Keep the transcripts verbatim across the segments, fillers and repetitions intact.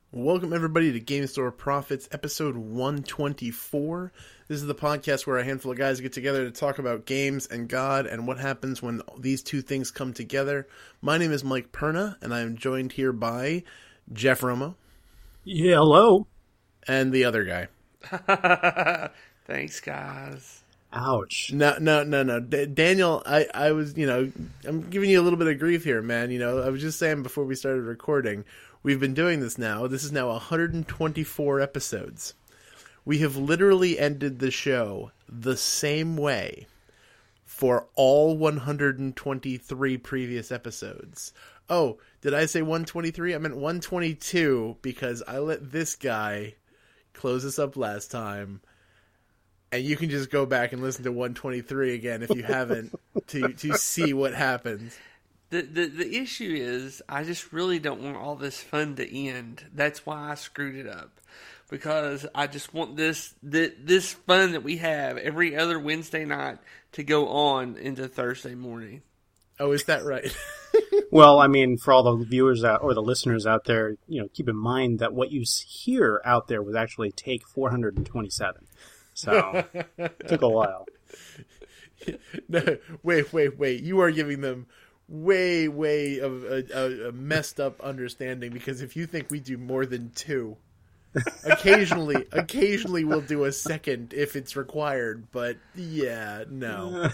Welcome everybody to Game Store Profits, episode one twenty-four. This is the podcast where a handful of guys get together to talk about games and God and what happens when these two things come together. My name is Mike Perna, and I am joined here by Jeff Romo. Yeah, hello. And the other guy. Thanks, guys. Ouch. No, no, no, no. D- Daniel, I, I was, you know, I'm giving you a little bit of grief here, man. You know, I was just saying before we started recording, we've been doing this now. This is now one hundred twenty-four episodes. We have literally ended the show the same way for all one hundred twenty-three previous episodes. Oh, did I say one twenty-three? I meant one twenty-two because I let this guy close us up last time. And you can just go back and listen to one twenty-three again if you haven't to to see what happens. The, the the issue is, I just really don't want all this fun to end. That's why I screwed it up. Because I just want this, this this fun that we have every other Wednesday night to go on into Thursday morning. Oh, is that right? Well, I mean, for all the viewers out, or the listeners out there, you know, keep in mind that what you hear out there was actually take four hundred twenty-seven. So, it took a while. No, wait, wait, wait. You are giving them way, way of a, a, a messed up understanding, because if you think we do more than two, occasionally, occasionally we'll do a second if it's required, but yeah, no.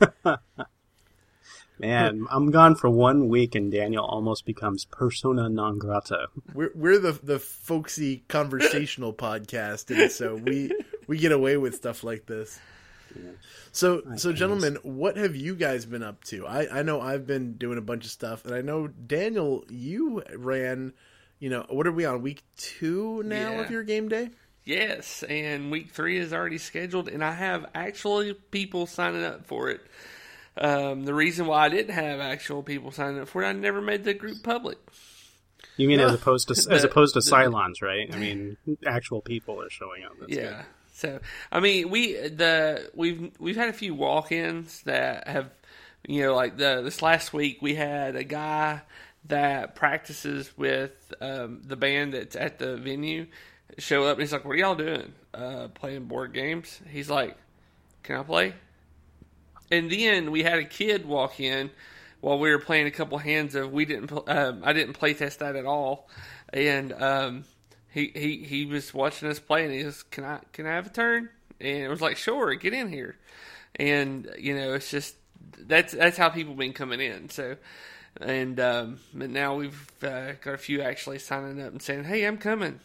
Man, I'm gone for one week and Daniel almost becomes persona non grata. We're we're the the folksy conversational podcast, and so we we get away with stuff like this. Yeah. So My so goodness. gentlemen, what have you guys been up to? I, I know I've been doing a bunch of stuff, and I know Daniel, you ran, you know, what are we on, week two now Yeah. of your game day? Yes, and week three is already scheduled, and I have actually people signing up for it. Um, the reason why I didn't have actual people signing up for it, I never made the group public. You mean as opposed to as The- opposed to the- Cylons, right? I mean, actual people are showing up. That's yeah. good. So I mean, we the we've we've had a few walk-ins that have, you know, like the this last week we had a guy that practices with um, the band that's at the venue show up, and he's like, "What are y'all doing? Uh, playing board games?" He's like, "Can I play?" And then we had a kid walk in while we were playing a couple hands of we didn't pl- um, I didn't play test that at all, and um, he, he he was watching us play, and he goes, "Can I can I have a turn?" And it was like, "Sure, get in here." And you know, it's just that's that's how people been coming in. So, and um, but now we've uh, got a few actually signing up and saying, "Hey, I'm coming."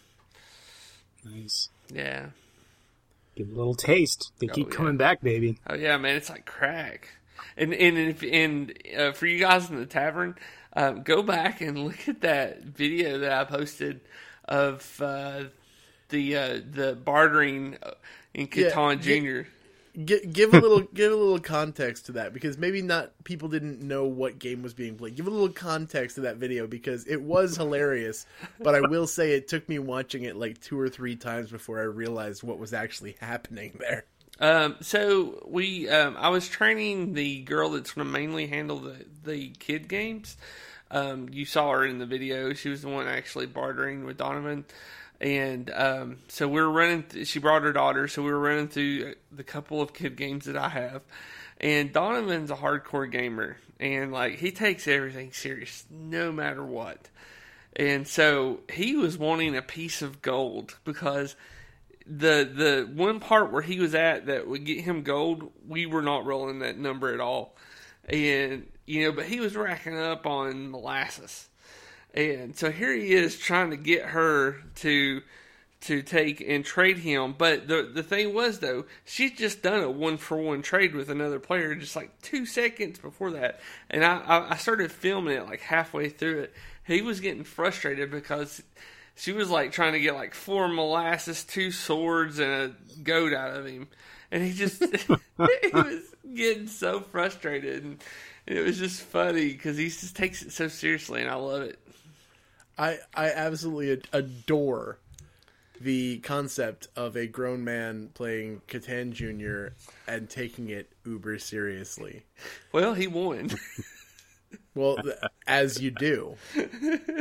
Nice. Yeah. Give a little taste. They Oh, keep yeah. coming back, baby. Oh yeah, man, it's like crack. And and if, and uh, for you guys in the tavern, um, go back and look at that video that I posted of uh, the uh, the bartering in Yeah, Catan get- Junior Give, give a little give a little context to that, because maybe not people didn't know what game was being played. Give a little context to that video, because it was hilarious, but I will say it took me watching it like two or three times before I realized what was actually happening there. Um, so we, um, I was training the girl that's going to mainly handle the, the kid games. Um, you saw her in the video. She was the one actually bartering with Donovan. And, um, so we were running, th- she brought her daughter. So we were running through the couple of kid games that I have. And Donovan's a hardcore gamer, and like, he takes everything serious, no matter what. And so he was wanting a piece of gold, because the the one part where he was at that would get him gold, we were not rolling that number at all. And, you know, but he was racking up on molasses. And so here he is trying to get her to to take and trade him. But the the thing was, though, she'd just done a one-for-one trade with another player just like two seconds before that. And I, I, I started filming it like halfway through it. He was getting frustrated because she was like trying to get like four molasses, two swords, and a goat out of him. And he just, he was getting so frustrated. And it was just funny because he just takes it so seriously, and I love it. I, I absolutely ad- adore the concept of a grown man playing Catan Junior and taking it uber seriously. Well, he won. Well, th- as you do.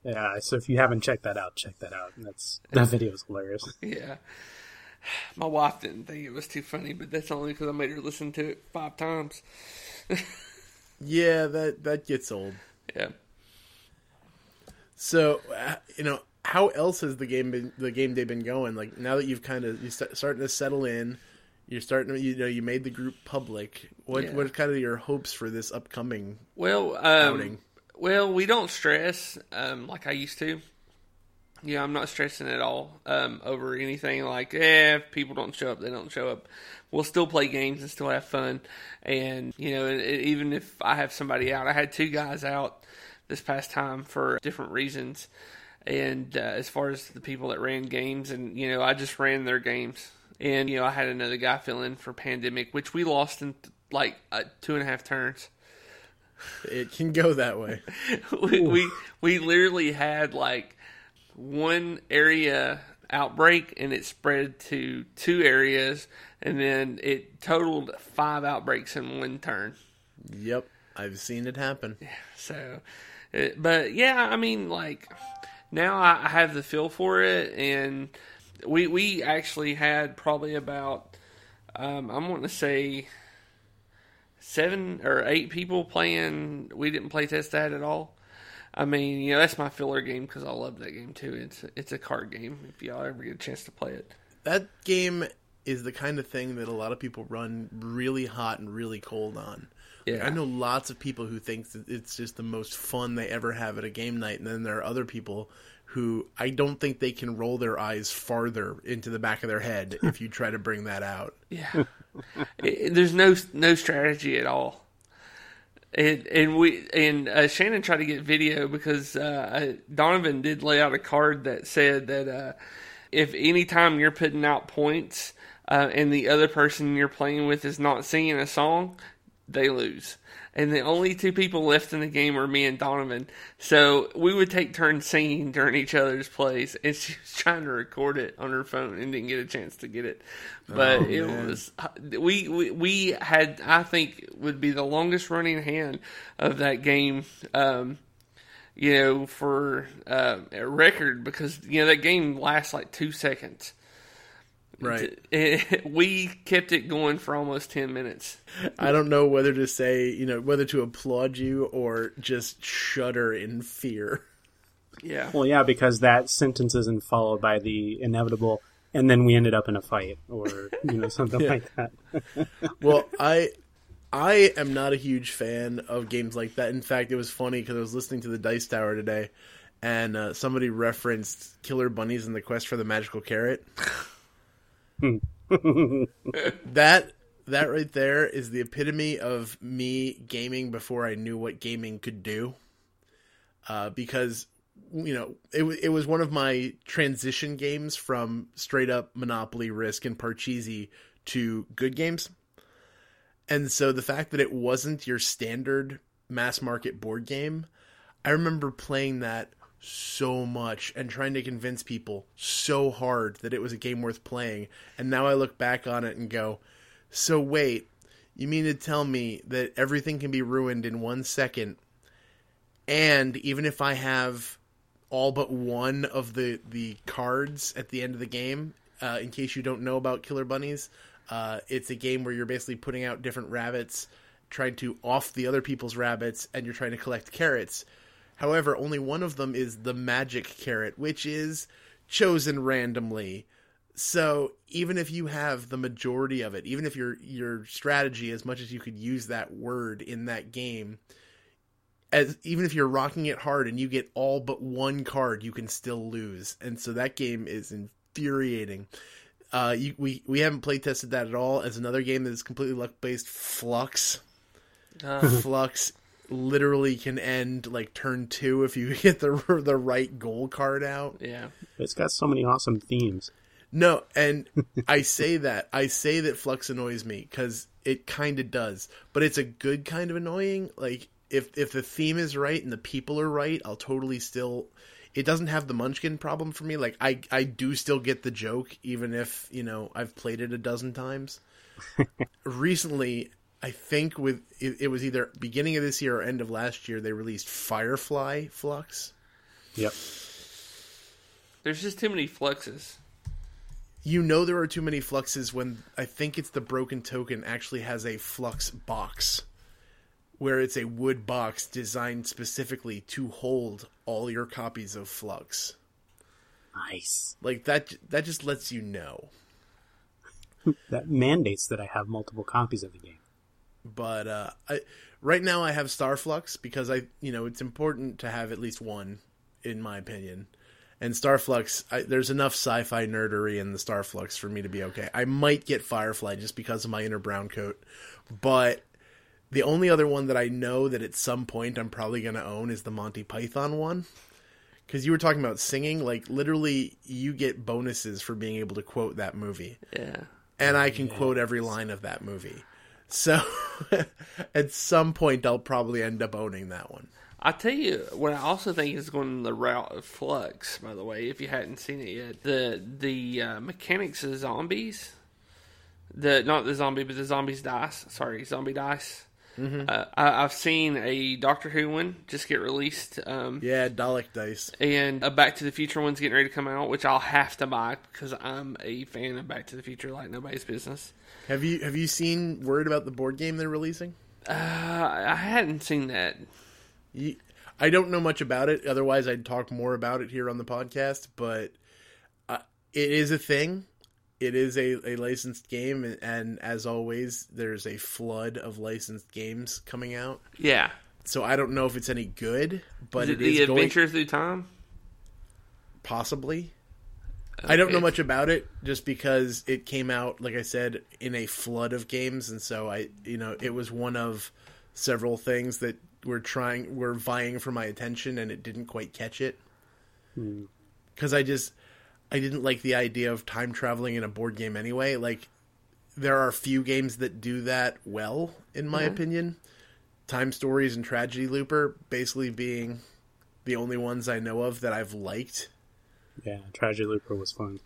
Yeah, so if you haven't checked that out, check that out. That's that video is hilarious. Yeah. My wife didn't think it was too funny, but that's only because I made her listen to it five times. Yeah, that that gets old. Yeah. So, uh, you know, how else has the game been, the game day been going? Like, now that you've kind of you're start, starting to settle in, you're starting to, you know, you made the group public. What Yeah. what are kind of your hopes for this upcoming Well, um, outing? well, we don't stress um, like I used to. Yeah, I'm not stressing at all um, over anything like, eh, if people don't show up, they don't show up. We'll still play games and still have fun. And, you know, it, it, even if I have somebody out, I had two guys out this past time for different reasons. And uh, as far as the people that ran games, and, you know, I just ran their games. And, you know, I had another guy fill in for Pandemic, which we lost in, like, uh, two and a half turns. It can go that way. we, we we literally had, like, one area outbreak, and it spread to two areas, and then it totaled five outbreaks in one turn. Yep, I've seen it happen. So, it, but yeah, I mean, like, now I, I have the feel for it, and we we actually had probably about, um, I'm wanting to say, seven or eight people playing. We didn't play test that at all. I mean, you know, that's my filler game because I love that game too. It's it's a card game if y'all ever get a chance to play it. That game is the kind of thing that a lot of people run really hot and really cold on. Like, Yeah. I know lots of people who think that it's just the most fun they ever have at a game night, and then there are other people who I don't think they can roll their eyes farther into the back of their head if you try to bring that out. Yeah, it, there's no no strategy at all. And and we and uh, Shannon tried to get video because uh, Donovan did lay out a card that said that uh, if any time you're putting out points uh, and the other person you're playing with is not singing a song, they lose. And the only two people left in the game were me and Donovan. So we would take turns singing during each other's plays. And she was trying to record it on her phone and didn't get a chance to get it. But Oh, it man. was, we, we, we had, I think, would be the longest running hand of that game, um, you know, for uh, a record because, you know, that game lasts like two seconds. Right. It, we kept it going for almost ten minutes. I don't know whether to say, you know, whether to applaud you or just shudder in fear. Yeah. Well, yeah, because that sentence isn't followed by the inevitable, and then we ended up in a fight, or you know something Yeah. like that. Well, I I am not a huge fan of games like that. In fact, it was funny because I was listening to the Dice Tower today, and uh, somebody referenced Killer Bunnies and the Quest for the Magical Carrot. that that right there is the epitome of me gaming before I knew what gaming could do. Uh, because you know it it was one of my transition games from straight up Monopoly, Risk, and Parcheesi to good games. And so the fact that it wasn't your standard mass market board game, I remember playing that so much and trying to convince people so hard that it was a game worth playing. And now I look back on it and go, so wait, you mean to tell me that everything can be ruined in one second? And even if I have all but one of the, the cards at the end of the game, uh, in case you don't know about Killer Bunnies, uh, it's a game where you're basically putting out different rabbits, trying to off the other people's rabbits, and you're trying to collect carrots. However, only one of them is the magic carrot, which is chosen randomly. So even if you have the majority of it, even if your your strategy, as much as you could use that word in that game, as even if you're rocking it hard and you get all but one card, you can still lose. And so that game is infuriating. Uh, you, we we haven't play tested that at all. As another game that is completely luck based, Flux. Uh, Flux literally can end like turn two if you get the the right goal card out. yeah. It's got so many awesome themes. No, and I say that I say that Flux annoys me because it kind of does, but it's a good kind of annoying. Like if if the theme is right and the people are right, I'll totally still. It doesn't have the Munchkin problem for me. Like I I do still get the joke, even if you know I've played it a dozen times. Recently, I think with it, it was either beginning of this year or end of last year, they released Firefly Flux. Yep. There's just too many fluxes. You know there are too many fluxes when I think it's the Broken Token actually has a flux box, where it's a wood box designed specifically to hold all your copies of Flux. Nice. Like, that that just lets you know. That mandates that I have multiple copies of the game. But uh, I, right now I have Starflux because I, you know, it's important to have at least one, in my opinion. And Starflux, I, there's enough sci-fi nerdery in the Starflux for me to be okay. I might get Firefly just because of my inner brown coat, but the only other one that I know that at some point I'm probably going to own is the Monty Python one. Because you were talking about singing, like, literally, you get bonuses for being able to quote that movie. Yeah. And I can Yes. quote every line of that movie. So, at some point, I'll probably end up owning that one. I tell you what I also think is going the route of Flux, by the way, if you hadn't seen it yet. The the uh, mechanics of zombies, the not the zombie, but the zombies dice. Sorry, zombie dice. Mm-hmm. Uh, I, I've seen a Doctor Who one just get released. Um, Yeah, Dalek Dice. And a Back to the Future one's getting ready to come out, which I'll have to buy because I'm a fan of Back to the Future like nobody's business. Have you have you seen word about the board game they're releasing? Uh, I hadn't seen that. You, I don't know much about it. Otherwise, I'd talk more about it here on the podcast. But uh, it is a thing. It is a, a licensed game, and, and as always, there's a flood of licensed games coming out. Yeah. So I don't know if it's any good, but Is it it the is going Adventure Through Time? possibly. I don't know Okay. much about it, just because it came out, like I said, in a flood of games, and so I, you know, it was one of several things that were trying, were vying for my attention, and it didn't quite catch it. Because I just, I didn't like the idea of time traveling in a board game anyway. Like, there are few games that do that well, in my Mhm. opinion. Time Stories and Tragedy Looper basically being the only ones I know of that I've liked. Yeah, Tragedy Looper was fun.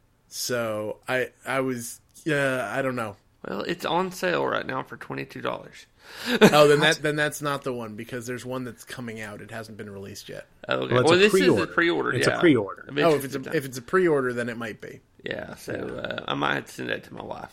So I I was uh, I don't know. Well, it's on sale right now for twenty-two dollars. Oh, then that then that's not the one, because there's one that's coming out. It hasn't been released yet. Okay. Well, Well, it's a this is pre-order. a pre-order. It's yeah. a pre-order. Adventure Oh, if it's Through a, Time. if it's a pre-order, then it might be. Yeah, so uh, I might have to send that to my wife.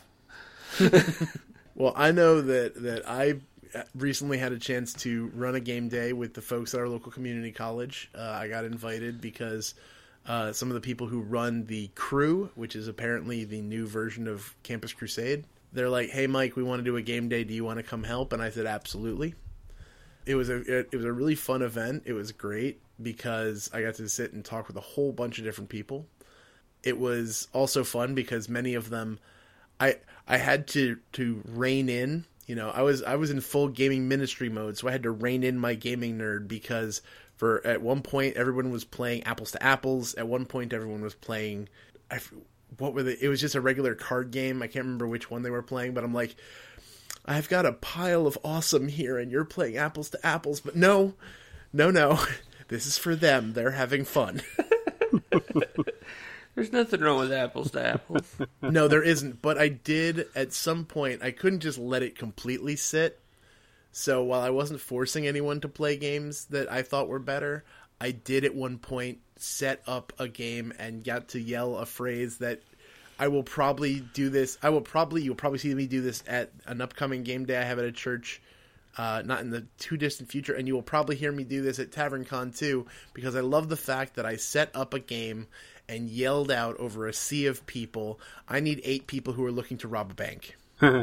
Well, I know that that I recently had a chance to run a game day with the folks at our local community college. Uh, I got invited because uh, some of the people who run the Crew, which is apparently the new version of Campus Crusade, they're like, "Hey, Mike, we want to do a game day. Do you want to come help?" And I said, "Absolutely." It was a it, it was a really fun event. It was great because I got to sit and talk with a whole bunch of different people. It was also fun because many of them, I I had to to rein in. You know, I was I was in full gaming ministry mode, so I had to rein in my gaming nerd because for at one point everyone was playing Apples to Apples. At one point everyone was playing, I, what were they? It was just a regular card game. I can't remember which one they were playing, but I'm like, I've got a pile of awesome here, and you're playing Apples to Apples. But no, no, no, this is for them. They're having fun. There's nothing wrong with apples to apples. No, there isn't. But I did, at some point, I couldn't just let it completely sit. So while I wasn't forcing anyone to play games that I thought were better, I did at one point set up a game and got to yell a phrase that I will probably do this. I will probably, you'll probably see me do this at an upcoming game day I have at a church, uh, not in the too distant future. And you will probably hear me do this at TavernCon too, because I love the fact that I set up a game and yelled out over a sea of people, I need eight people who are looking to rob a bank.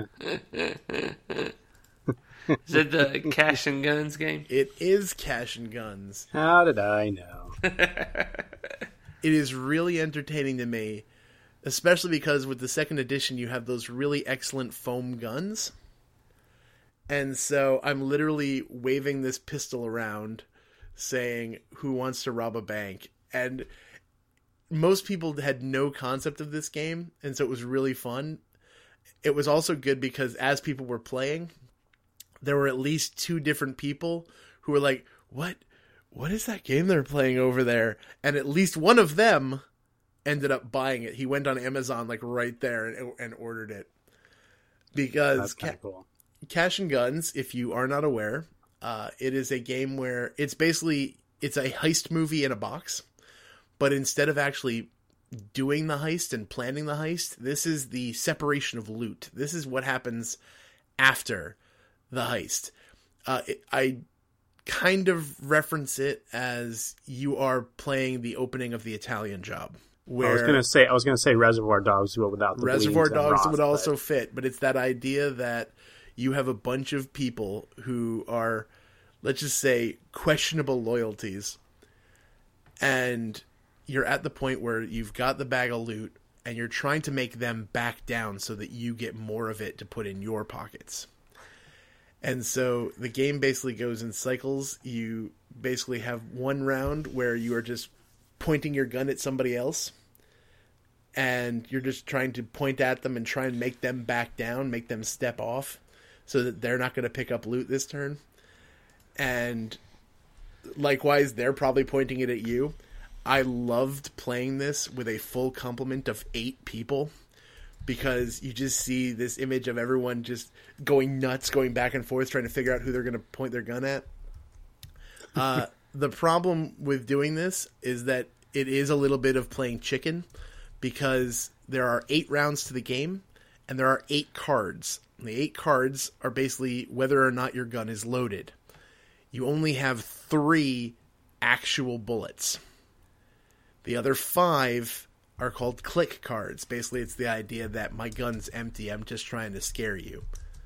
Is it the Cash and Guns game? It is Cash and Guns. How did I know? It is really entertaining to me, especially because with the second edition you have those really excellent foam guns. And so I'm literally waving this pistol around saying, who wants to rob a bank? And most people had no concept of this game, and so it was really fun. It was also good because as people were playing, there were at least two different people who were like, what what is that game they're playing over there? And at least one of them ended up buying it. He went on Amazon like right there and, and ordered it. Because That's kind Ca- of cool. Cash and Guns, if you are not aware, uh, it is a game where it's basically it's a heist movie in a box, but instead of actually doing the heist and planning the heist, this is the separation of loot. This is what happens after the heist. Uh, it, I kind of reference it as you are playing the opening of The Italian Job. Where I was gonna say I was gonna say Reservoir Dogs, but without the Reservoir Williams and Dogs Roth, would but- also fit, but it's that idea that you have a bunch of people who are, let's just say, questionable loyalties, and you're at the point where you've got the bag of loot and you're trying to make them back down so that you get more of it to put in your pockets. And so the game basically goes in cycles. You basically have one round where you are just pointing your gun at somebody else, and you're just trying to point at them and try and make them back down, make them step off so that they're not going to pick up loot this turn. And likewise, they're probably pointing it at you. I loved playing this with a full complement of eight people, because you just see this image of everyone just going nuts, going back and forth, trying to figure out who they're going to point their gun at. Uh, the problem with doing this is that it is a little bit of playing chicken, because there are eight rounds to the game, and there are eight cards. And the eight cards are basically whether or not your gun is loaded. You only have three actual bullets. The other five are called click cards. Basically, it's the idea that my gun's empty, I'm just trying to scare you.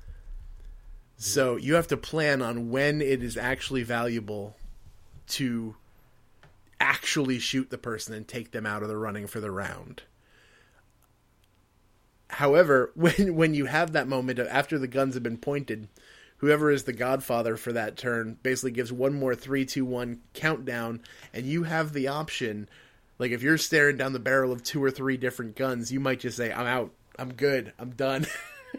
So you have to plan on when it is actually valuable to actually shoot the person and take them out of the running for the round. However, when when you have that moment of after the guns have been pointed, whoever is the godfather for that turn basically gives one more three, two, one countdown, and you have the option. Like, if you're staring down the barrel of two or three different guns, you might just say, I'm out, I'm good, I'm done.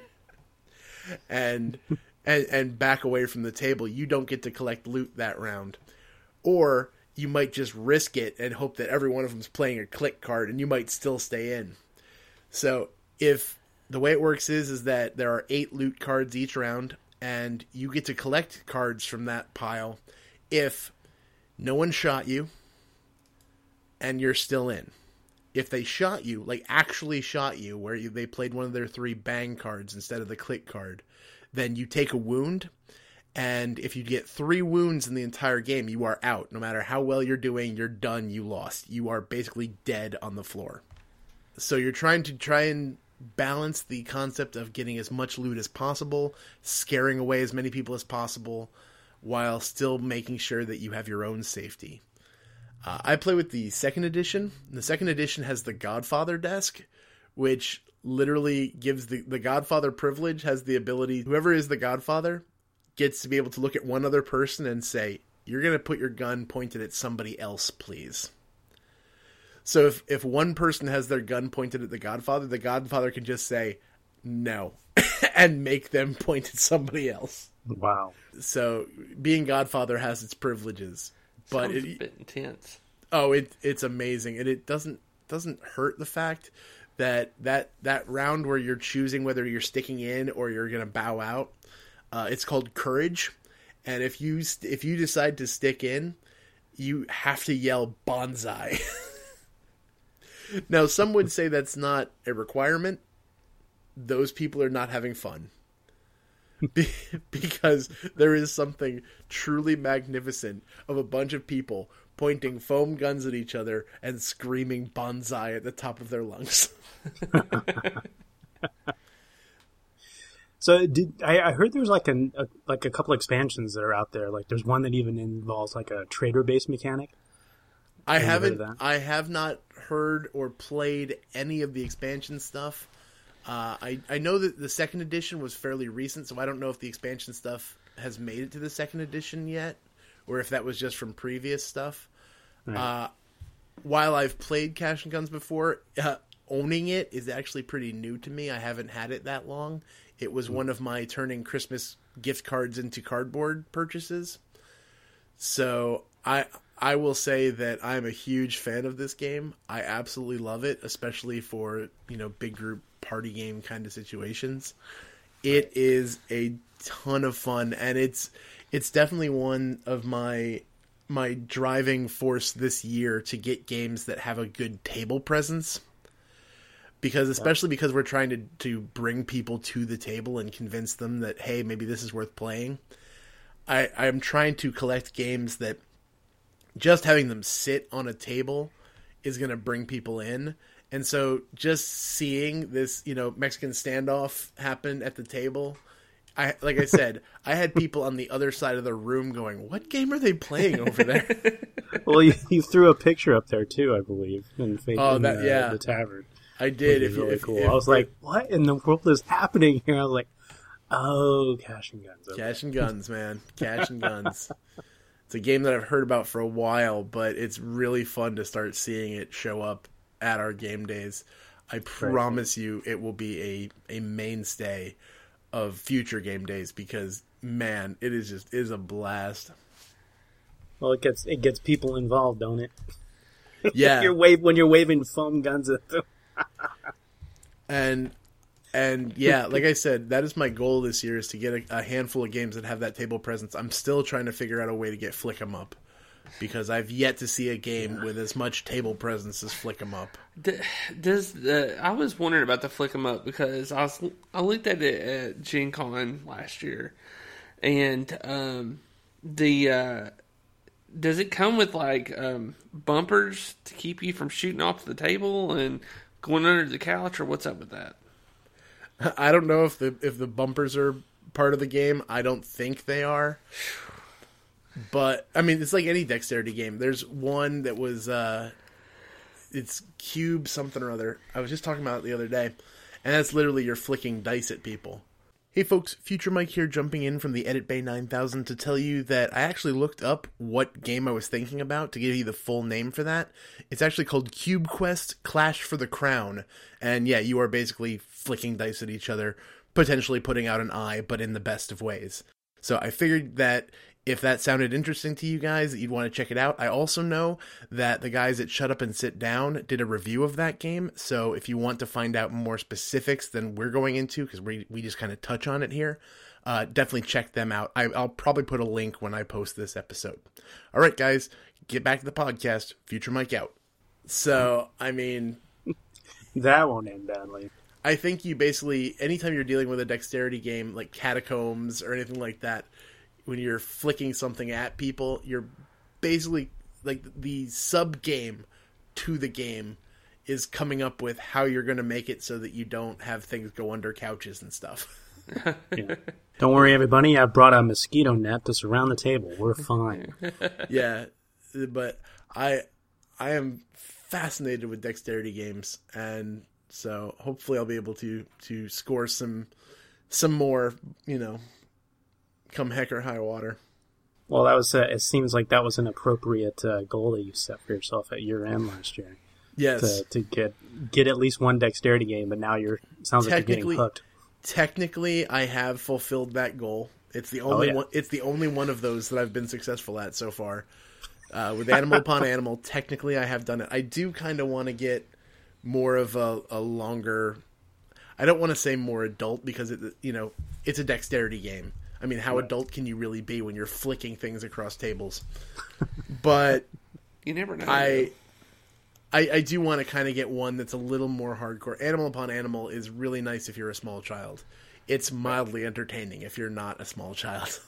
and, and and back away from the table. You don't get to collect loot that round. Or you might just risk it and hope that every one of them's playing a click card, and you might still stay in. So, if the way it works is, is that there are eight loot cards each round, and you get to collect cards from that pile if no one shot you, and you're still in. If they shot you, like actually shot you, where you, they played one of their three bang cards instead of the click card, then you take a wound, and if you get three wounds in the entire game, you are out. No matter how well you're doing, you're done, you lost. You are basically dead on the floor. So you're trying to try and balance the concept of getting as much loot as possible, scaring away as many people as possible, while still making sure that you have your own safety. Uh, I play with the second edition. The second edition has the Godfather desk, which literally gives the, the Godfather privilege, has the ability, whoever is the Godfather gets to be able to look at one other person and say, you're going to put your gun pointed at somebody else, please. So if, if one person has their gun pointed at the Godfather, the Godfather can just say, no, and make them point at somebody else. Wow. So being Godfather has its privileges. But Sounds it, a bit intense. Oh, it it's amazing, and it doesn't doesn't hurt the fact that that that round where you're choosing whether you're sticking in or you're going to bow out. Uh, it's called Courage, and if you if you decide to stick in, you have to yell "Bonsai." Now, some would say that's not a requirement. Those people are not having fun. Because there is something truly magnificent of a bunch of people pointing foam guns at each other and screaming "Bonsai" at the top of their lungs. So did I, I heard there's like an, a like a couple expansions that are out there. Like there's one that even involves like a trader based mechanic. I Have you heard haven't. of that? I have not heard or played any of the expansion stuff. Uh, I I know that the second edition was fairly recent, so I don't know if the expansion stuff has made it to the second edition yet, or if that was just from previous stuff. Right. Uh, while I've played Cash and Guns before, uh, owning it is actually pretty new to me. I haven't had it that long. It was one of my turning Christmas gift cards into cardboard purchases. So I I will say that I'm a huge fan of this game. I absolutely love it, especially for, you know, big group party game kind of situations. It is a ton of fun, and it's it's definitely one of my my driving force this year to get games that have a good table presence. Because especially because we're trying to, to bring people to the table and convince them that, hey, maybe this is worth playing. I, I'm trying to collect games that just having them sit on a table is going to bring people in. And so just seeing this, you know, Mexican standoff happen at the table, I like I said, I had people on the other side of the room going, what game are they playing over there? Well, you, you threw a picture up there too, I believe, in, oh, in that, uh, yeah. the tavern. I did. It was if, really if, cool. If, I was if, like, what in the world is happening here? I was like, oh, Cash and Guns. Okay. Cash and Guns, man. Cash and Guns. It's a game that I've heard about for a while, but it's really fun to start seeing it show up at our game days. I promise right. you it will be a, a mainstay of future game days because, man, it is just it is a blast. Well, it gets it gets people involved, don't it? Yeah. you're wave, when you're waving foam guns at them. and and yeah, like I said, that is my goal this year is to get a, a handful of games that have that table presence. I'm still trying to figure out a way to get Flick 'em Up because I've yet to see a game yeah. with as much table presence as Flick 'em Up. Does the I was wondering about the Flick 'em Up because I was I looked at it at Gen Con last year, and um, the uh, does it come with like um, bumpers to keep you from shooting off the table and going under the couch, or what's up with that? I don't know if the if the bumpers are part of the game. I don't think they are. But I mean, it's like any dexterity game. There's one that was uh, it's cube something or other. I was just talking about it the other day, and that's literally you're flicking dice at people. Hey folks, Future Mike here, jumping in from the Edit Bay nine thousand to tell you that I actually looked up what game I was thinking about to give you the full name for that. It's actually called Cube Quest Clash for the Crown. And yeah, you are basically flicking dice at each other, potentially putting out an eye, but in the best of ways. So I figured that if that sounded interesting to you guys, that you'd want to check it out. I also know that the guys at Shut Up and Sit Down did a review of that game, so if you want to find out more specifics than we're going into, because we we just kind of touch on it here, uh, definitely check them out. I, I'll probably put a link when I post this episode. All right, guys, get back to the podcast. Future Mike out. So, I mean... that won't end badly. I think you basically, anytime you're dealing with a dexterity game like Catacombs or anything like that, when you're flicking something at people, you're basically, like, the sub-game to the game is coming up with how you're going to make it so that you don't have things go under couches and stuff. Yeah. Don't worry, everybody. I brought a mosquito net to surround the table. We're fine. Yeah, but I I am fascinated with dexterity games, and so hopefully I'll be able to, to score some some more, you know, come heck or high water. Well, that was. Uh, it seems like that was an appropriate uh, goal that you set for yourself at year end last year. Yes, to, to get get at least one dexterity game, but now you're sounds like you're getting hooked. Technically, I have fulfilled that goal. It's the only oh, yeah. one. It's the only one of those that I've been successful at so far. Uh, with Animal Upon Animal, technically, I have done it. I do kind of want to get more of a, a longer. I don't want to say more adult because it, you know, it's a dexterity game. I mean, how right. adult can you really be when you're flicking things across tables? But you never know. I, I, I do want to kind of get one that's a little more hardcore. Animal Upon Animal is really nice if you're a small child. It's mildly entertaining if you're not a small child.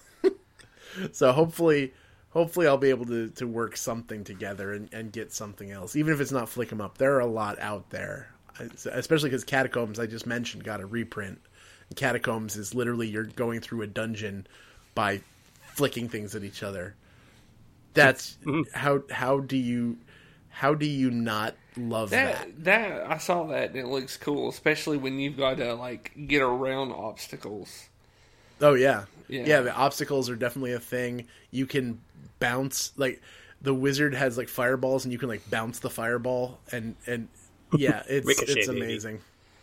So hopefully, hopefully I'll be able to, to work something together and, and get something else, even if it's not Flick 'em Up. There are a lot out there, especially because Catacombs I just mentioned got a reprint. Catacombs is literally you're going through a dungeon by flicking things at each other. That's how how do you how do you not love that? That that I saw that and it looks cool, especially when you've got to like get around obstacles. Oh yeah. Yeah. Yeah, the obstacles are definitely a thing. You can bounce, like the wizard has like fireballs and you can like bounce the fireball and and yeah, it's Ricochet, it's amazing.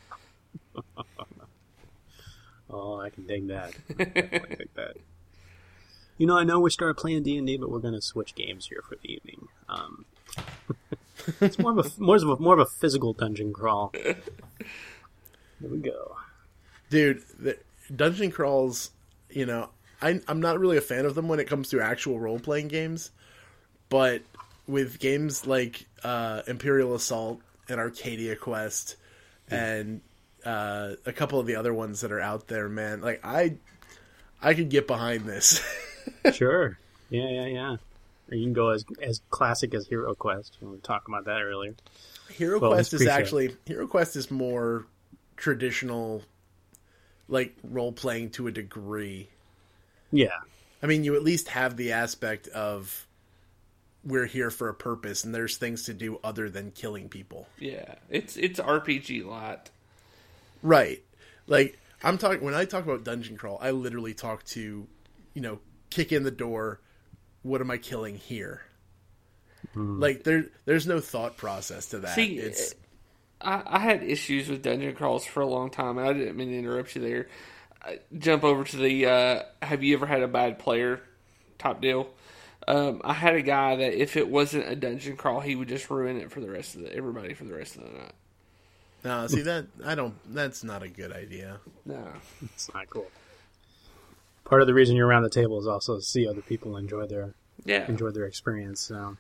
Oh, I can dig that. I definitely dig that. You know, I know we started playing D and D, but we're going to switch games here for the evening. Um, it's more of a more of a more of a physical dungeon crawl. Here we go, dude. The dungeon crawls, you know, I, I'm not really a fan of them when it comes to actual role playing games, but with games like uh, Imperial Assault and Arcadia Quest and uh, a couple of the other ones that are out there, man, like I, I could get behind this. Sure. Yeah, yeah, yeah. Or you can go as as classic as Hero Quest. We were talking about that earlier. Hero well, Quest is actually Hero Quest is more traditional, like role playing to a degree. Yeah. I mean, you at least have the aspect of we're here for a purpose, and there's things to do other than killing people. Yeah, it's it's R P G lot. Right. Like I'm talking when I talk about dungeon crawl, I literally talk to, you know, kick in the door. What am I killing here? Mm. Like there, there's no thought process to that. See, it's. I, I had issues with dungeon crawls for a long time, and I didn't mean to interrupt you there. I jump over to the uh, have you ever had a bad player top deal? Um, I had a guy that if it wasn't a dungeon crawl, he would just ruin it for the rest of the everybody for the rest of the night. No, see that I don't. That's not a good idea. No, it's not cool. Part of the reason you're around the table is also to see other people enjoy their yeah enjoy their experience. So.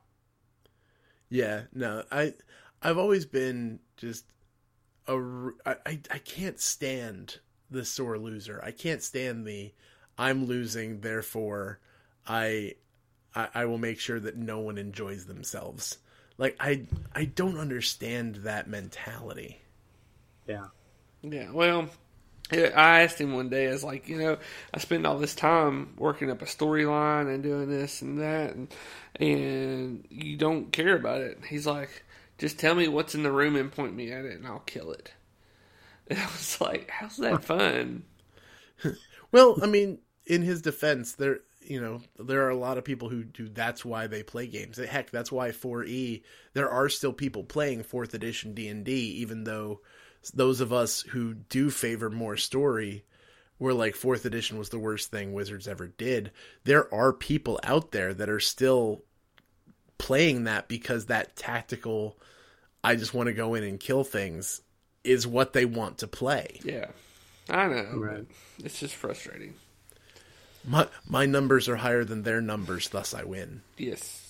Yeah, no, I I've always been just a I, I, I can't stand the sore loser. I can't stand the I'm losing, therefore I, I I will make sure that no one enjoys themselves. Like I I don't understand that mentality. Yeah. Yeah, well, I asked him one day, I was like, you know, I spend all this time working up a storyline and doing this and that, and, and you don't care about it. He's like, just tell me what's in the room and point me at it, and I'll kill it. And I was like, how's that fun? Well, I mean, in his defense, there, you know, there are a lot of people who do. That's why they play games. Heck, that's why four E. There are still people playing fourth edition D and D, even though those of us who do favor more story, were like fourth edition was the worst thing Wizards ever did. There are people out there that are still playing that because that tactical, I just want to go in and kill things, is what they want to play. Yeah, I know. Right. It's just frustrating. My my numbers are higher than their numbers, thus I win. Yes.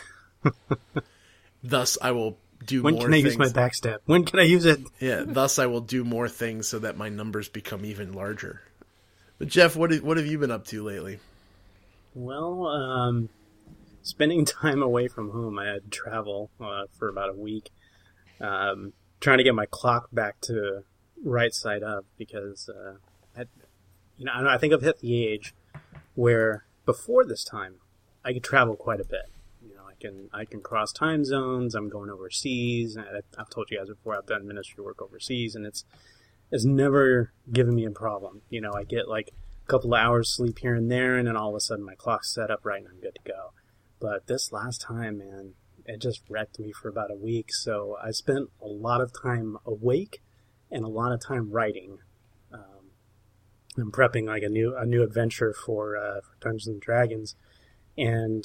Thus I will do when more can I things. use my backstab? When can I use it? Yeah, thus I will do more things so that my numbers become even larger. But Jeff, what have, what have you been up to lately? Well, um, spending time away from home. I had to travel uh, for about a week. Um, trying to get my clock back to right side up because, uh, I, you know, I, I think I've hit the age where before this time I could travel quite a bit. I can I can cross time zones. I'm going overseas. I, I've told you guys before I've done ministry work overseas, and it's it's never given me a problem. You know, I get like a couple of hours sleep here and there, and then all of a sudden my clock's set up right and I'm good to go. But this last time, man, it just wrecked me for about a week. So I spent a lot of time awake and a lot of time writing. Um, I'm prepping like a new a new adventure for, uh, for Dungeons and Dragons, and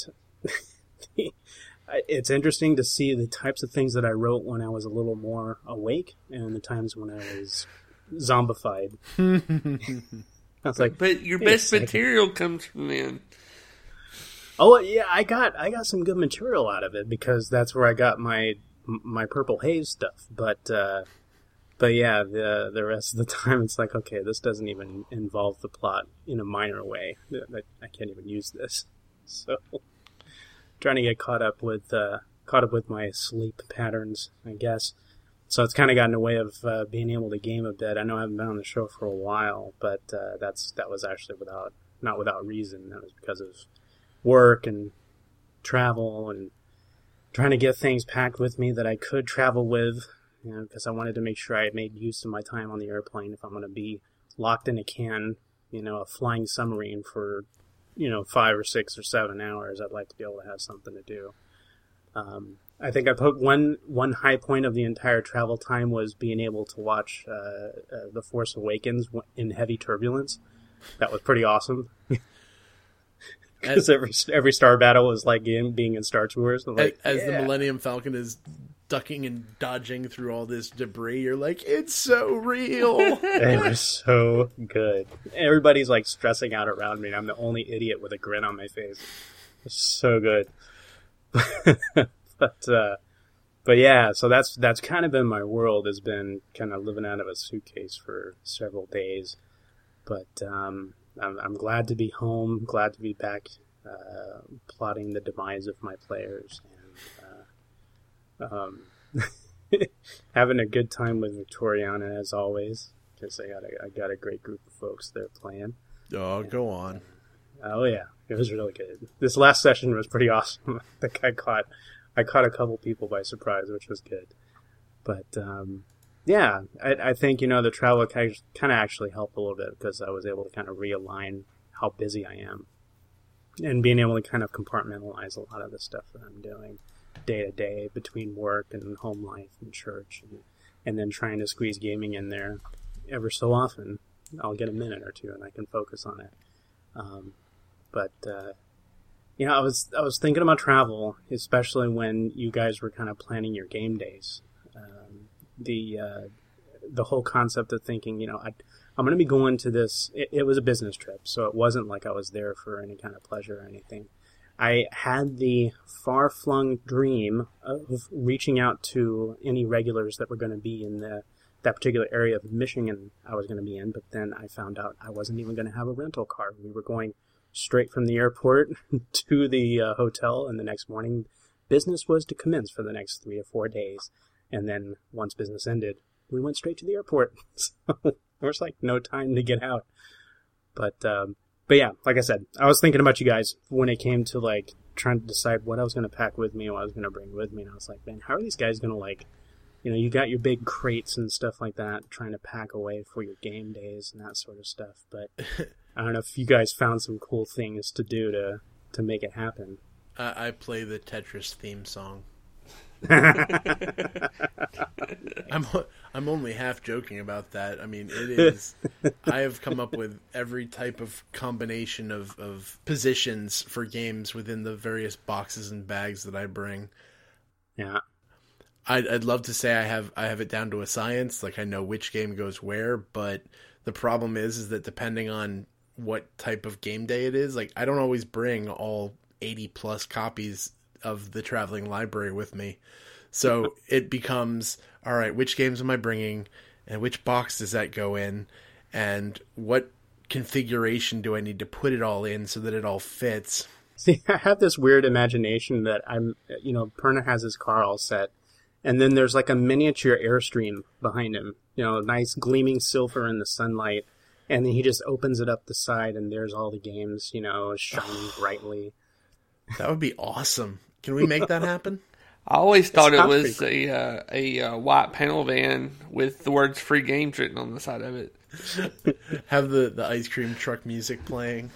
it's interesting to see the types of things that I wrote when I was a little more awake and the times when I was zombified. I was like, but your best material comes from then. Oh yeah, I got I got some good material out of it because that's where I got my my Purple Haze stuff. But uh, but yeah, the the rest of the time it's like, okay, this doesn't even involve the plot in a minor way. I, I can't even use this. So. Trying to get caught up with uh, caught up with my sleep patterns, I guess. So it's kind of gotten in the way of uh, being able to game a bit. I know I haven't been on the show for a while, but uh, that's that was actually without not without reason. That was because of work and travel and trying to get things packed with me that I could travel with. You know, because I wanted to make sure I made use of my time on the airplane. If I'm going to be locked in a can, you know, a flying submarine for, you know, five or six or seven hours, I'd like to be able to have something to do. Um, I think I put one one high point of the entire travel time was being able to watch uh, uh, The Force Awakens in heavy turbulence. That was pretty awesome. Because every every star battle was like in, being in Star Tours. Like, as yeah. the Millennium Falcon is ducking and dodging through all this debris, you're like, it's so real. It was so good. Everybody's like stressing out around me, and I'm the only idiot with a grin on my face. It's so good. but uh, but yeah, so that's that's kind of been my world. Has been kind of living out of a suitcase for several days. But um, I'm, I'm glad to be home. Glad to be back, uh, plotting the demise of my players and uh, um, having a good time with Victoriana as always. Because I got a, I got a great group of folks there playing. Oh, and, go on. Oh yeah, it was really good. This last session was pretty awesome. I think I caught I caught a couple people by surprise, which was good. But um, yeah, I, I think you know the travel kind of actually helped a little bit because I was able to kind of realign how busy I am, and being able to kind of compartmentalize a lot of the stuff that I'm doing day to day between work and home life and church, and and then trying to squeeze gaming in there ever so often. I'll get a minute or two and I can focus on it. Um, But, uh, you know, I was I was thinking about travel, especially when you guys were kind of planning your game days. Um, the uh, the whole concept of thinking, you know, I, I'm going to be going to this. It, it was a business trip, so it wasn't like I was there for any kind of pleasure or anything. I had the far-flung dream of reaching out to any regulars that were going to be in the that particular area of Michigan I was going to be in, but then I found out I wasn't even going to have a rental car. We were going straight from the airport to the uh, hotel, and the next morning business was to commence for the next three or four days. And then once business ended, we went straight to the airport. So there was like no time to get out. But, um, but yeah, like I said, I was thinking about you guys when it came to like trying to decide what I was going to pack with me and what I was going to bring with me. And I was like, man, how are these guys going to like, you know, you got your big crates and stuff like that, trying to pack away for your game days and that sort of stuff. But I don't know if you guys found some cool things to do to, to make it happen. Uh, I play the Tetris theme song. I'm I'm only half joking about that. I mean, it is. I have come up with every type of combination of, of positions for games within the various boxes and bags that I bring. Yeah. I'd, I'd love to say I have I have it down to a science, like I know which game goes where, but the problem is is that depending on what type of game day it is, like I don't always bring all eighty plus copies of the traveling library with me. So it becomes, all right, which games am I bringing and which box does that go in and what configuration do I need to put it all in so that it all fits? See, I have this weird imagination that I'm, you know, Perna has his car all set. And then there's like a miniature Airstream behind him, you know, nice gleaming silver in the sunlight. And then he just opens it up the side and there's all the games, you know, shining brightly. That would be awesome. Can we make that happen? I always thought it was cool. a uh, a uh, white panel van with the words "free games" written on the side of it. Have the, the ice cream truck music playing.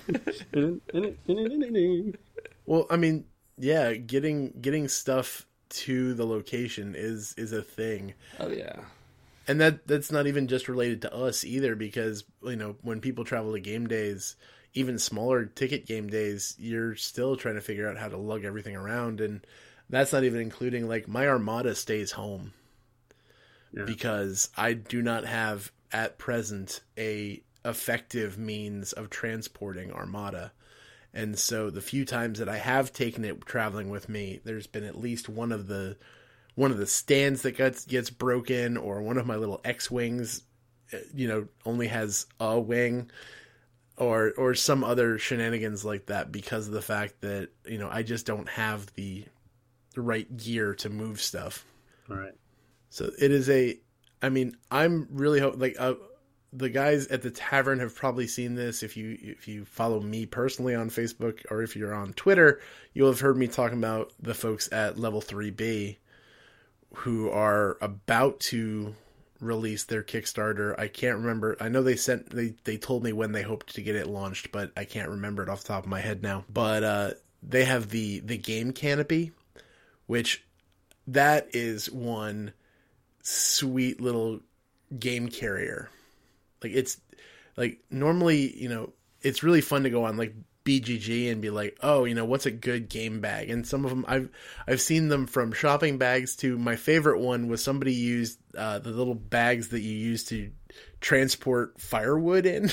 Well, I mean, yeah, getting getting stuff to the location is is a thing. Oh yeah. And that that's not even just related to us either, because, you know, when people travel to game days, even smaller ticket game days, you're still trying to figure out how to lug everything around. And that's not even including, like, my Armada stays home. Yeah. Because I do not have, at present, a effective means of transporting Armada. And so the few times that I have taken it traveling with me, there's been at least one of the one of the stands that gets gets broken, or one of my little X-Wings, you know, only has a wing, or or some other shenanigans like that, because of the fact that, you know, I just don't have the, the right gear to move stuff. All right. So it is a, I mean, I'm really ho- like uh, the guys at the tavern have probably seen this. If you if you follow me personally on Facebook, or if you're on Twitter, you'll have heard me talking about the folks at Level three B who are about to release their Kickstarter. I can't remember. I know they sent they, they told me when they hoped to get it launched, but I can't remember it off the top of my head now. But uh, they have the the game canopy, which that is one sweet little game carrier. Like, it's like, normally, you know, it's really fun to go on like B G G and be like, oh, you know, what's a good game bag? And some of them, I've I've seen them from shopping bags to, my favorite one was somebody used uh, the little bags that you use to transport firewood in.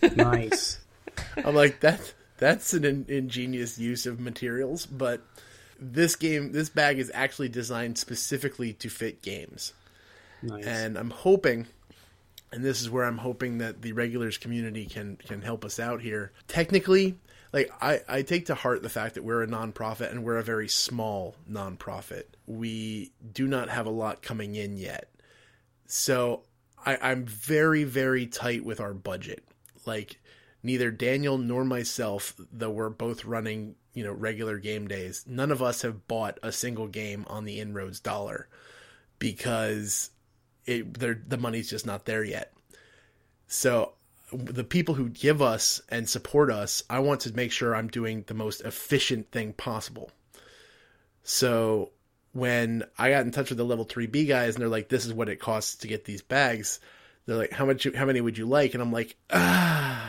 Nice. I'm like, that that's an in- ingenious use of materials, but this game, this bag is actually designed specifically to fit games. Nice. And I'm hoping, and this is where I'm hoping that the regulars community can can help us out here. Technically, like I, I take to heart the fact that we're a nonprofit and we're a very small nonprofit. We do not have a lot coming in yet. So I, I'm very, very tight with our budget. Like neither Daniel nor myself, though we're both running, you know, regular game days, none of us have bought a single game on the Inroads dollar because it the money's just not there yet. So the people who give us and support us, I want to make sure I'm doing the most efficient thing possible. So when I got in touch with the level three B guys and they're like, this is what it costs to get these bags. They're like, how much, how many would you like? And I'm like, ah,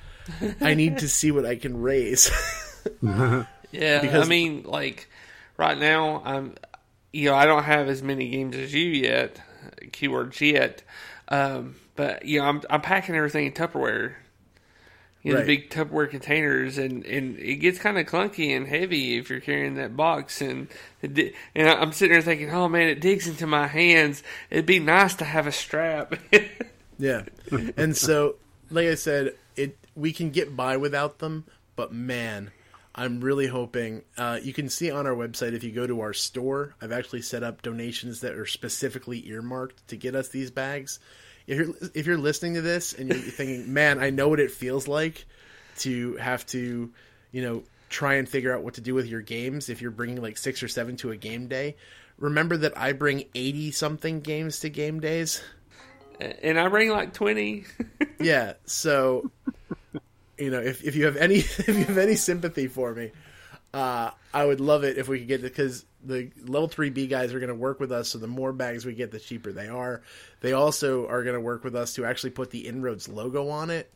I need to see what I can raise. Yeah. Because, I mean, like right now I'm, you know, I don't have as many games as you yet, keywords yet. Um, but you know, I'm, I'm packing everything in Tupperware. You know, right. The big Tupperware containers, and, and it gets kind of clunky and heavy if you're carrying that box. And it, and I'm sitting there thinking, oh man, it digs into my hands. It'd be nice to have a strap. Yeah, and so, like I said, it we can get by without them, but man, I'm really hoping. Uh, you can see on our website if you go to our store, I've actually set up donations that are specifically earmarked to get us these bags. If you're if you're listening to this and you're thinking, man, I know what it feels like to have to, you know, try and figure out what to do with your games if you're bringing like six or seven to a game day, remember that I bring eighty-something games to game days. And I bring like twenty. Yeah, so, you know, if, if you have any if you have any sympathy for me, uh, I would love it if we could get it, because the level three B guys are going to work with us, so the more bags we get, the cheaper they are. They also are going to work with us to actually put the Inroads logo on it.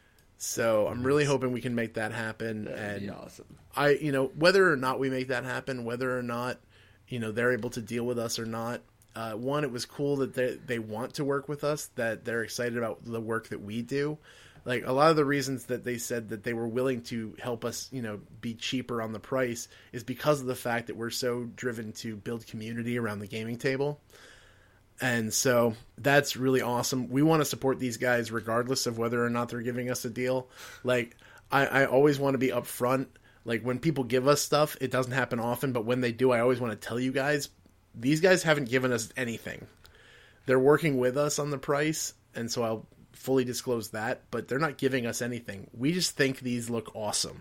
So I'm really hoping we can make that happen. That'd and be awesome. I, you know, whether or not we make that happen, whether or not, you know, they're able to deal with us or not. Uh, one, it was cool that they they want to work with us, that they're excited about the work that we do. Like a lot of the reasons that they said that they were willing to help us, you know, be cheaper on the price is because of the fact that we're so driven to build community around the gaming table. And so that's really awesome. We want to support these guys regardless of whether or not they're giving us a deal. Like I, I always want to be upfront. Like when people give us stuff, it doesn't happen often, but when they do, I always want to tell you guys, these guys haven't given us anything. They're working with us on the price, and so I'll fully disclose that, but they're not giving us anything. We just think these look awesome.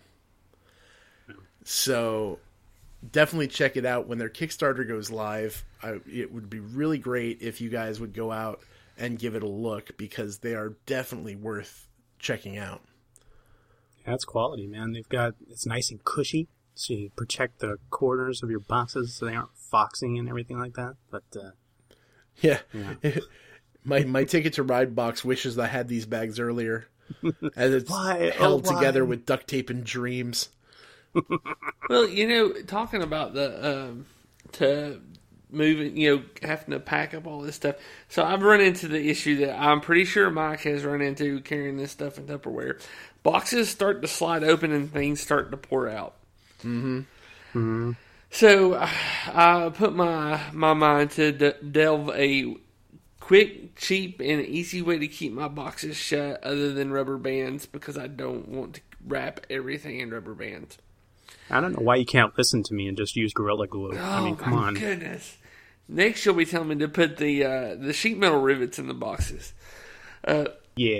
So definitely check it out when their Kickstarter goes live. I, it would be really great if you guys would go out and give it a look, because they are definitely worth checking out. That's quality, man. They've got, it's nice and cushy, so you protect the corners of your boxes so they aren't foxing and everything like that. But uh, yeah, yeah. my my Ticket to Ride box wishes I had these bags earlier, as it's why? held oh, together why? with duct tape and dreams. Well, you know, talking about the um, to moving, you know, having to pack up all this stuff. So I've run into the issue that I'm pretty sure Mike has run into carrying this stuff in Tupperware. Boxes start to slide open and things start to pour out. Mm-hmm. Mm-hmm. So I put my my mind to de- delve a quick, cheap, and easy way to keep my boxes shut other than rubber bands, because I don't want to wrap everything in rubber bands. I don't know why you can't listen to me and just use Gorilla Glue. Oh, I mean, come my on. goodness. Next, you'll be telling me to put the uh, the sheet metal rivets in the boxes. Uh, Yeah.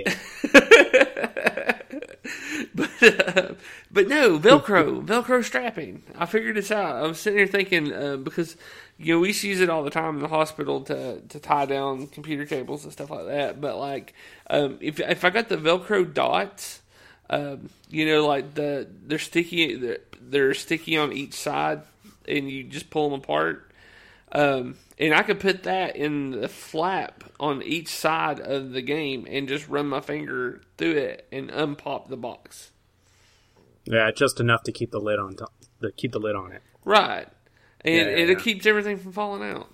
but uh, but no, Velcro, Velcro strapping. I figured this out. I was sitting here thinking, uh, because you know we used to use it all the time in the hospital to to tie down computer cables and stuff like that. But like, um, if if I got the Velcro dots, um, you know, like the they're sticky, they're, they're sticky on each side, and you just pull them apart. Um, and I could put that in the flap on each side of the game and just run my finger through it and unpop the box. Yeah, just enough to keep the lid on top, to keep the lid on it. Right. And, Yeah, yeah, and it yeah. keeps everything from falling out.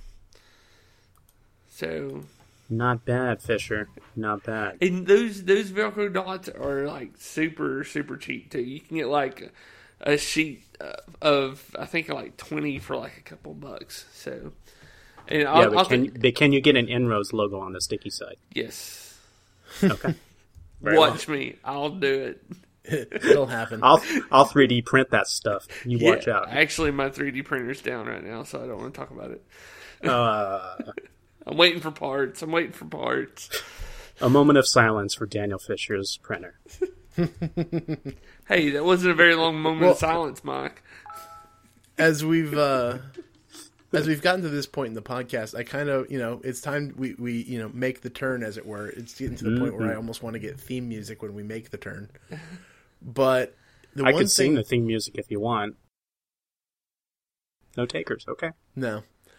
So, Not bad, Fisher. Not bad. and those those Velcro dots are like super super cheap too. You can get like a sheet of I think like twenty for like a couple bucks. So, and I'll, yeah, but I'll can, think, but can you get an Inroads logo on the sticky side? yes. Okay. Very Watch me, I'll do it. It'll happen. I'll I'll three D print that stuff. You Yeah, watch out. Actually, my three D printer's down right now, so I don't want to talk about it. Uh, I'm waiting for parts. I'm waiting for parts. a moment of silence for Daniel Fisher's printer. Hey, that wasn't a very long moment Well- of silence, Mike. As we've uh, as we've gotten to this point in the podcast, I kind of you know it's time we, we you know make the turn, as it were. It's getting to the point where I almost want to get theme music when we make the turn. But the I one could thing, sing the theme music if you want. No takers, okay. No.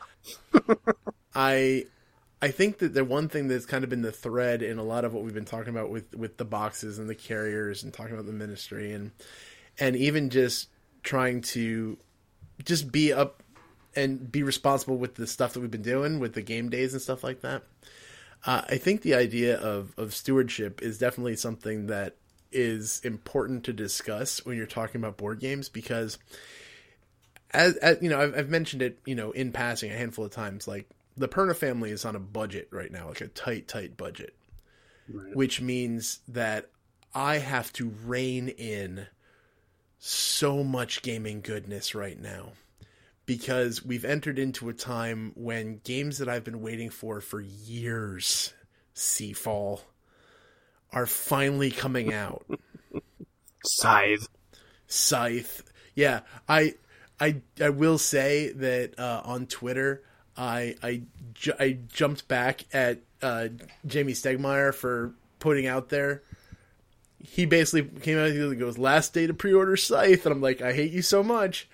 I I think that the one thing that's kind of been the thread in a lot of what we've been talking about with, with the boxes and the carriers and talking about the ministry and and even just trying to just be up and be responsible with the stuff that we've been doing with the game days and stuff like that. Uh, I think the idea of, of stewardship is definitely something that is important to discuss when you're talking about board games because As, as you know, I've, I've mentioned it, you know, in passing a handful of times. Like the Perna family is on a budget right now, like a tight, tight budget, Right. which means that I have to rein in so much gaming goodness right now because we've entered into a time when games that I've been waiting for for years, Seafall, are finally coming out. Scythe. Scythe. Yeah, I. I, I will say that uh, on Twitter, I I, ju- I jumped back at uh, Jamie Stegmaier for putting out there. He basically came out and goes, "Last day to pre-order Scythe," and I'm like, "I hate you so much."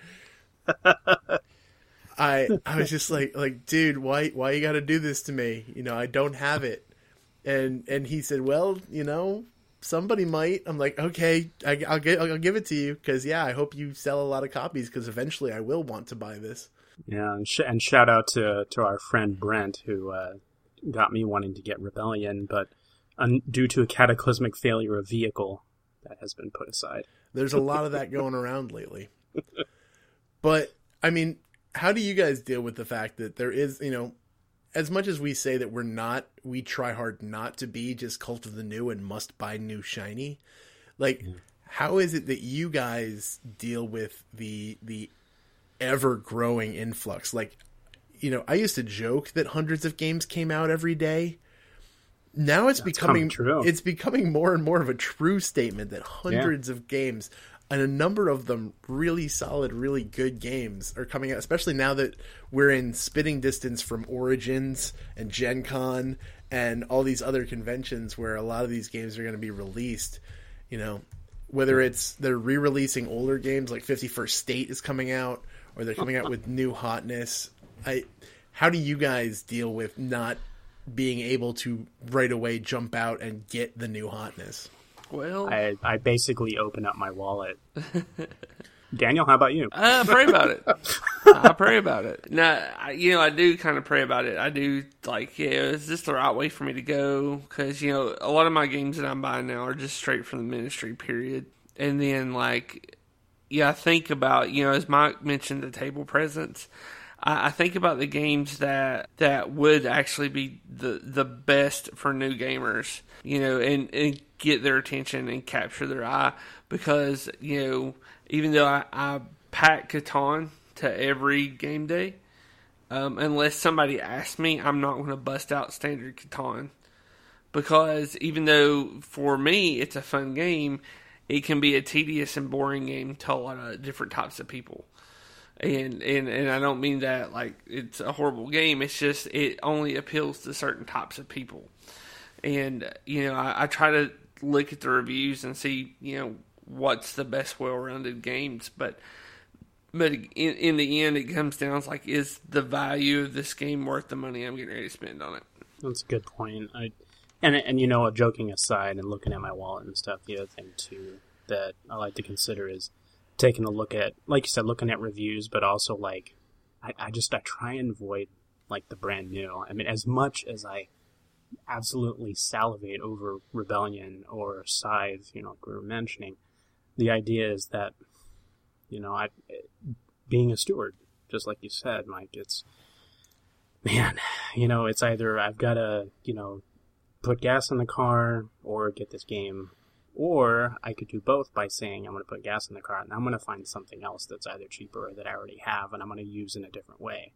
I I was just like like dude, why why you got to do this to me? You know, I don't have it. And and he said, "Well, you know, somebody might." I'm like, okay, I, I'll get, I'll give it to you because yeah, I hope you sell a lot of copies because eventually I will want to buy this. Yeah, and, sh- and shout out to to our friend Brent who uh, got me wanting to get Rebellion, but un- due to a cataclysmic failure of vehicle, that has been put aside. There's a lot of that going around lately. But I mean, how do you guys deal with the fact that there is, you know, as much as we say that we're not, we try hard not to be just cult of the new and must buy new shiny. Like, mm. how is it that you guys deal with the the ever growing influx? Like, you know, I used to joke that hundreds of games came out every day. Now it's That's becoming true. It's becoming more and more of a true statement that hundreds yeah. of games, and a number of them really solid, really good games are coming out, especially now that we're in spitting distance from Origins and Gen Con and all these other conventions where a lot of these games are going to be released. You know, whether it's they're re-releasing older games like fifty-first State is coming out, or they're coming out with new hotness. I, how do you guys deal with not being able to right away jump out and get the new hotness? Well, I, I basically open up my wallet. Daniel, how about you? I pray about it. I pray about it. Now, I, you know, I do kind of pray about it. I do, like, yeah, is this the right way for me to go? Because, you know, a lot of my games that I'm buying now are just straight from the ministry, period. And then, like, yeah, I think about, you know, as Mike mentioned, the table presence. I, I think about the games that that would actually be the, the best for new gamers, you know, and, and get their attention and capture their eye. Because, you know, even though I, I pack Catan to every game day, um, unless somebody asks me, I'm not going to bust out standard Catan. Because even though for me it's a fun game, it can be a tedious and boring game to a lot of different types of people. And, and, and I don't mean that like it's a horrible game. It's just it only appeals to certain types of people. And, you know, I, I try to look at the reviews and see, you know, what's the best well-rounded games. But but in, in the end, it comes down to like, is the value of this game worth the money I'm getting ready to spend on it? That's a good point. I and and you know, joking aside and looking at my wallet and stuff, the other thing too that I like to consider is taking a look at, like you said, looking at reviews, but also like I, I just I try and avoid like the brand new. I mean, as much as I absolutely salivate over Rebellion or Scythe, you know, like we were mentioning, the idea is that you know, I being a steward, just like you said, Mike, it's, man, you know, it's either I've got to, you know, put gas in the car or get this game, or I could do both by saying I'm going to put gas in the car and I'm going to find something else that's either cheaper or that I already have and I'm going to use in a different way.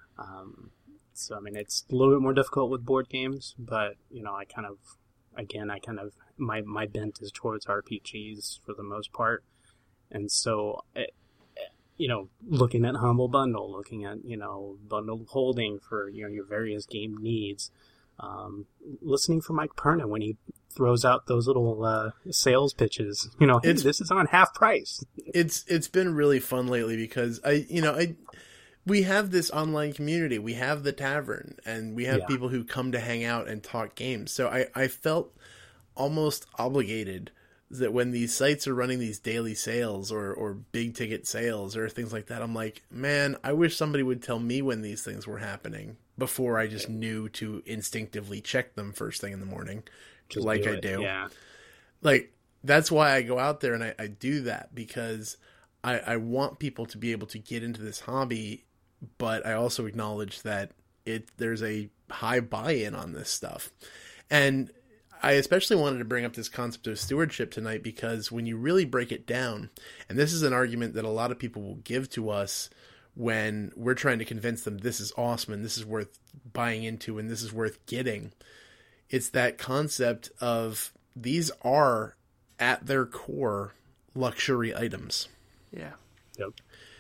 Um, so, I mean, it's a little bit more difficult with board games, but, you know, I kind of, again, I kind of, my, my bent is towards R P Gs for the most part. And so, it, you know, looking at Humble Bundle, looking at, you know, bundle holding for, you know, your various game needs, um, listening for Mike Perna when he throws out those little uh, sales pitches, you know, hey, it's, this is on half price. It's it's been really fun lately because I, you know, I we have this online community, we have the tavern, and we have yeah. people who come to hang out and talk games. So I, I felt almost obligated that when these sites are running these daily sales or, or big ticket sales or things like that, I'm like, man, I wish somebody would tell me when these things were happening before I just knew to instinctively check them first thing in the morning, just like do I do. Yeah. Like, that's why I go out there and I, I do that, because I, I want people to be able to get into this hobby, but I also acknowledge that it there's a high buy-in on this stuff. And I especially wanted to bring up this concept of stewardship tonight because when you really break it down, and this is an argument that a lot of people will give to us when we're trying to convince them this is awesome and this is worth buying into and this is worth getting, it's that concept of these are, at their core, luxury items. Yeah. Yep.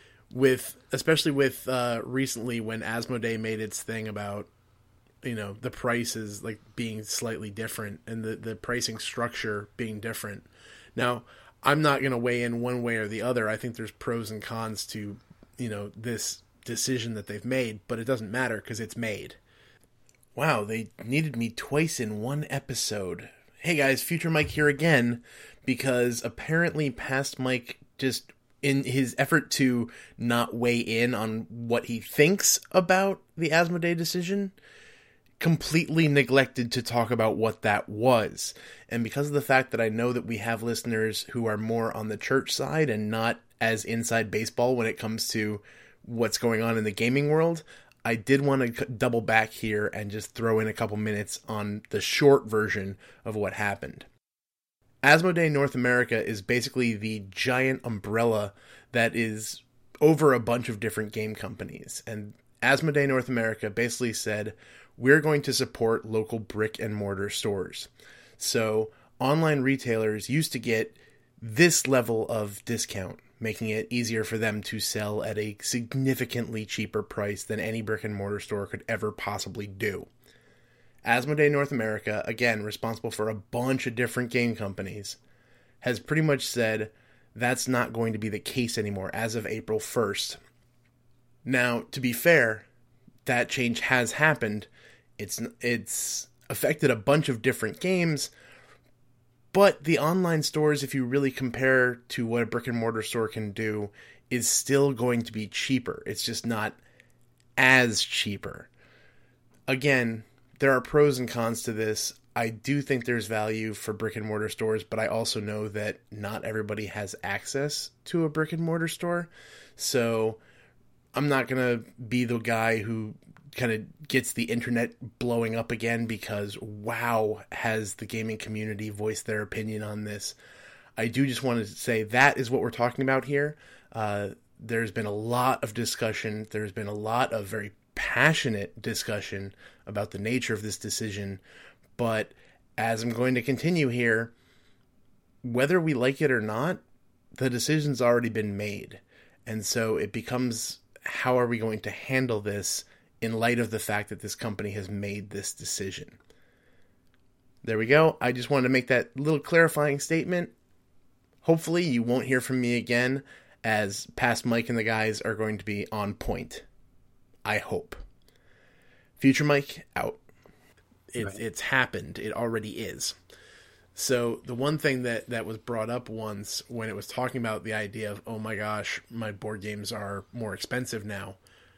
With, especially with uh, recently when Asmodee made its thing about, you know, the prices like being slightly different and the, the pricing structure being different. Now, I'm not going to weigh in one way or the other. I think there's pros and cons to, you know, this decision that they've made, but it doesn't matter because it's made. Wow, they needed me twice in one episode. Hey guys, Future Mike here again, because apparently Past Mike just, in his effort to not weigh in on what he thinks about the Asmodee decision, completely neglected to talk about what that was. And because of the fact that I know that we have listeners who are more on the church side and not as inside baseball when it comes to what's going on in the gaming world, I did want to double back here and just throw in a couple minutes on the short version of what happened. Asmodee North America is basically the giant umbrella that is over a bunch of different game companies. And Asmodee North America basically said, we're going to support local brick and mortar stores. So online retailers used to get this level of discount, making it easier for them to sell at a significantly cheaper price than any brick and mortar store could ever possibly do. Asmodee North America, again, responsible for a bunch of different game companies, has pretty much said that's not going to be the case anymore as of April first. Now, to be fair, that change has happened. It's it's affected a bunch of different games, but the online stores, if you really compare to what a brick and mortar store can do, is still going to be cheaper. It's just not as cheaper. Again, there are pros and cons to this. I do think there's value for brick and mortar stores, but I also know that not everybody has access to a brick and mortar store. So I'm not going to be the guy who kind of gets the internet blowing up again because, wow, has the gaming community voiced their opinion on this. I do just want to say that is what we're talking about here. Uh, there's been a lot of discussion. There's been a lot of very passionate discussion about the nature of this decision. But as I'm going to continue here, whether we like it or not, the decision's already been made. And so it becomes, how are we going to handle this in light of the fact that this company has made this decision? There we go. I just wanted to make that little clarifying statement. Hopefully you won't hear from me again, as Past Mike and the guys are going to be on point. I hope. Future Mike, out. It's, right. It's happened. It already is. So the one thing that, that was brought up once when it was talking about the idea of, oh my gosh, my board games are more expensive now.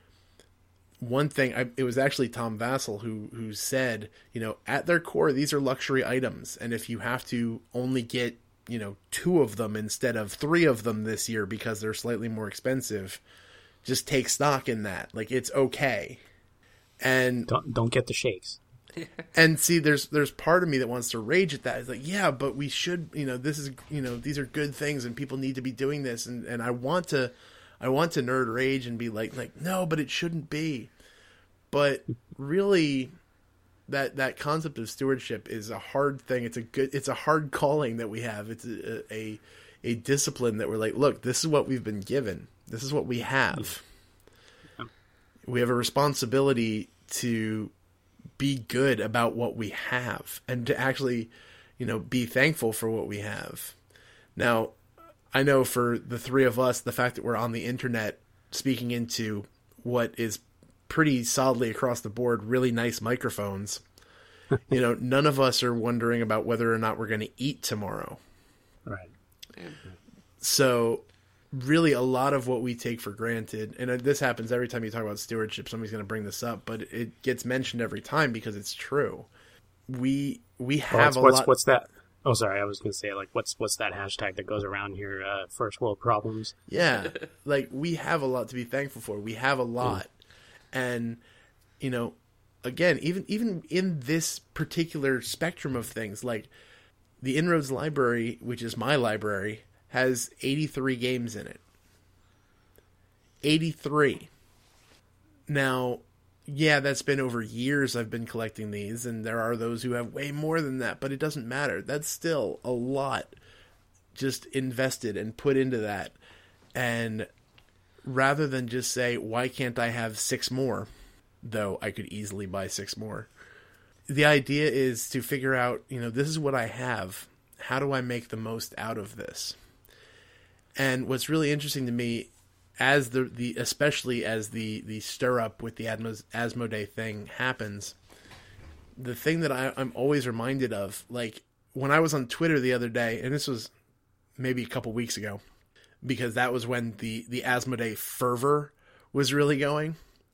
One thing, I, it was actually Tom Vassell who who said, you know, at their core, these are luxury items. And if you have to only get you know, two of them instead of three of them this year because they're slightly more expensive. Just take stock in that. Like, it's okay. And don't don't get the shakes. And see, there's there's part of me that wants to rage at that. It's like, yeah, but we should, you know, this is, you know, these are good things and people need to be doing this. And, and I want to, I want to nerd rage and be like, like, no, but it shouldn't be. But really, that that concept of stewardship is a hard thing. It's a good, it's a hard calling that we have. It's a a, a discipline that we're like, look, this is what we've been given. This is what we have. Yeah. We have a responsibility to be good about what we have and to actually, you know, be thankful for what we have. Now, I know for the three of us, the fact that we're on the internet speaking into what is pretty solidly across the board, really nice microphones, you know, none of us are wondering about whether or not we're going to eat tomorrow. Right. So really a lot of what we take for granted, and this happens every time you talk about stewardship, somebody's going to bring this up, but it gets mentioned every time because it's true. We, we have well, a what's, lot. What's that? Oh, sorry. I was going to say, like, what's, what's that hashtag that goes around here? Uh, first world problems. Yeah. Like, we have a lot to be thankful for. We have a lot. Mm. And, you know, again, even even in this particular spectrum of things, like the Inroads library, which is my library, has eighty-three games in it. eighty-three. Now, yeah, that's been over years I've been collecting these, and there are those who have way more than that, but it doesn't matter. That's still a lot just invested and put into that. And rather than just say, why can't I have six more? Though I could easily buy six more. The idea is to figure out, you know, this is what I have. How do I make the most out of this? And what's really interesting to me, as the, the especially as the, the stir up with the Asmodee thing happens, the thing that I, I'm always reminded of, like when I was on Twitter the other day, and this was maybe a couple weeks ago, because that was when the, the Asmodee fervor was really going.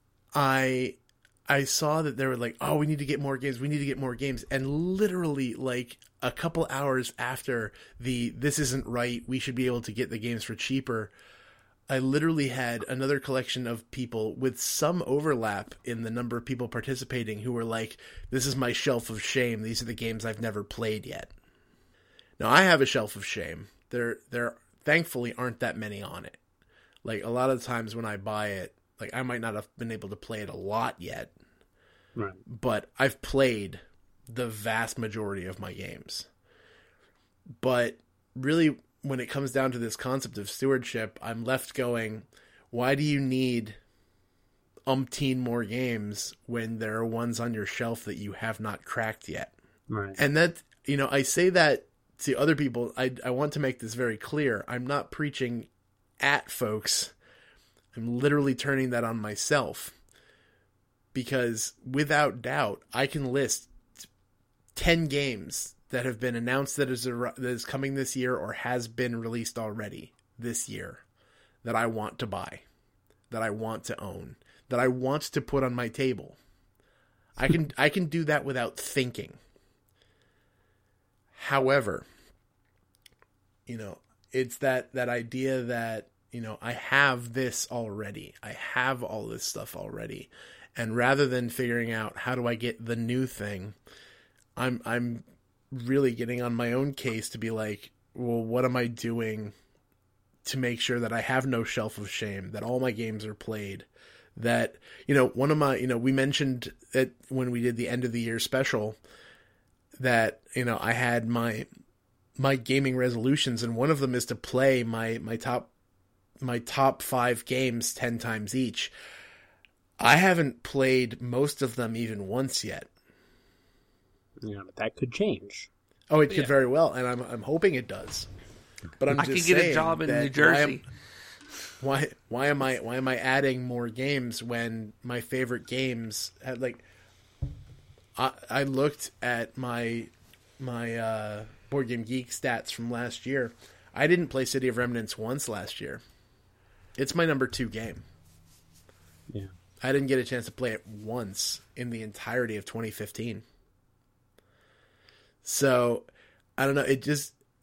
I I saw that they were like, oh, we need to get more games. We need to get more games. And literally like a couple hours after the this isn't right, we should be able to get the games for cheaper, I literally had another collection of people with some overlap in the number of people participating who were like, this is my shelf of shame. These are the games I've never played yet. Now, I have a shelf of shame. There, there thankfully aren't that many on it. Like, a lot of the times when I buy it, like, I might not have been able to play it a lot yet. Right. But I've played the vast majority of my games. But really, when it comes down to this concept of stewardship, I'm left going, why do you need umpteen more games when there are ones on your shelf that you have not cracked yet? Right. And that, you know, I say that to other people. I, I want to make this very clear. I'm not preaching at folks. I'm literally turning that on myself. Because without doubt, I can list ten games that have been announced that is, a, that is coming this year or has been released already this year that I want to buy, that I want to own, that I want to put on my table. I can I can do that without thinking. However, you know, it's that, that idea that, you know, I have this already. I have all this stuff already. And rather than figuring out how do I get the new thing, I'm I'm really getting on my own case to be like, well, what am I doing to make sure that I have no shelf of shame, that all my games are played, that, you know, one of my, you know, we mentioned it when we did the end of the year special that, you know, I had my my gaming resolutions, and one of them is to play my my top my top five games ten times each. I haven't played most of them even once yet. Yeah, but that could change. Oh, it could yeah. very well, and I'm I'm hoping it does. But I'm I just could get saying a job in that New Jersey. Why, am, why why am I why am I adding more games when my favorite games had, like I I looked at my my uh, Board Game Geek stats from last year. I didn't play City of Remnants once last year. It's my number two game. Yeah. I didn't get a chance to play it once in the entirety of twenty fifteen. So, I don't know. It just,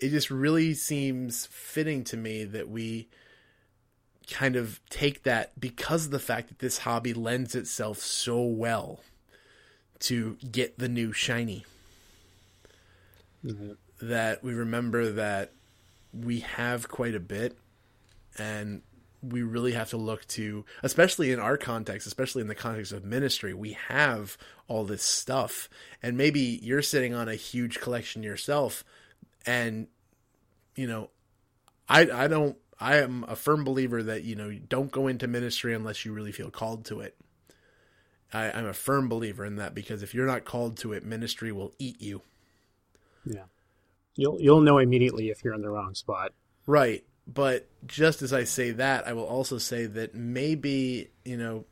it just really seems fitting to me that we kind of take that, because of the fact that this hobby lends itself so well to get the new shiny. Mm-hmm. That we remember that we have quite a bit, and we really have to look to, especially in our context, especially in the context of ministry, we have all this stuff, and maybe you're sitting on a huge collection yourself, and you know, I I don't I am a firm believer that, you know, you don't go into ministry unless you really feel called to it. I, I'm a firm believer in that, because if you're not called to it, ministry will eat you. Yeah. You'll you'll know immediately if you're in the wrong spot. Right. But just as I say that, I will also say that maybe, you know,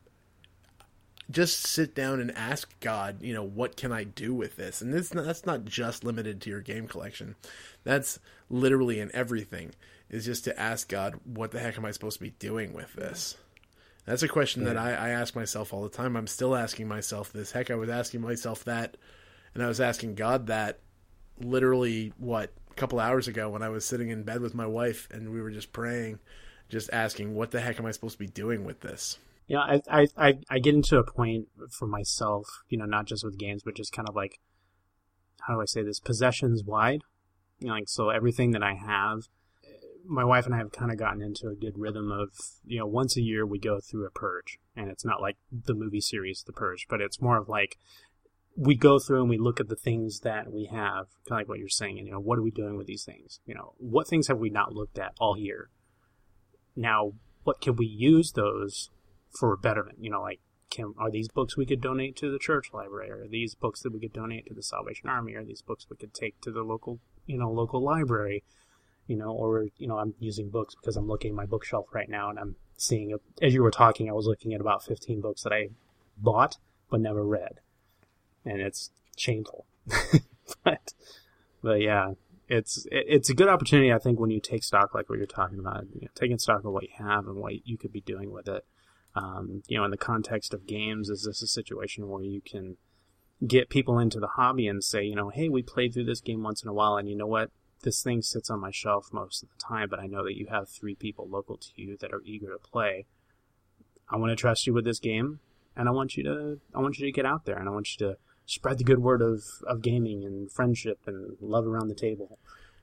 just sit down and ask God, you know, what can I do with this? And this that's not just limited to your game collection. That's literally in everything, is just to ask God, what the heck am I supposed to be doing with this? That's a question yeah. that I, I ask myself all the time. I'm still asking myself this. Heck, I was asking myself that, and I was asking God that literally, what, a couple hours ago when I was sitting in bed with my wife, and we were just praying, just asking, what the heck am I supposed to be doing with this? Yeah, I, I, I, I get into a point for myself, you know, not just with games, but just kind of like, how do I say this, possessions wide. You know, like, so everything that I have, my wife and I have kind of gotten into a good rhythm of, you know, once a year we go through a purge. And it's not like the movie series, The Purge, but it's more of like, we go through and we look at the things that we have, kind of like what you're saying, and, you know, what are we doing with these things? You know, what things have we not looked at all year? Now, what can we use those for betterment? You know, like, can, are these books we could donate to the church library? Are these books that we could donate to the Salvation Army? Are these books we could take to the local, you know, local library? You know, or, you know, I'm using books because I'm looking at my bookshelf right now, and I'm seeing, a, as you were talking, I was looking at about fifteen books that I bought but never read. And it's shameful. but, but yeah, it's it, it's a good opportunity, I think, when you take stock, like what you're talking about, you know, taking stock of what you have and what you could be doing with it. Um, you know, in the context of games, is this a situation where you can get people into the hobby and say, you know, hey, we played through this game once in a while, and you know what? This thing sits on my shelf most of the time, but I know that you have three people local to you that are eager to play. I want to trust you with this game, and I want you to I want you to get out there, and I want you to spread the good word of, of gaming and friendship and love around the table.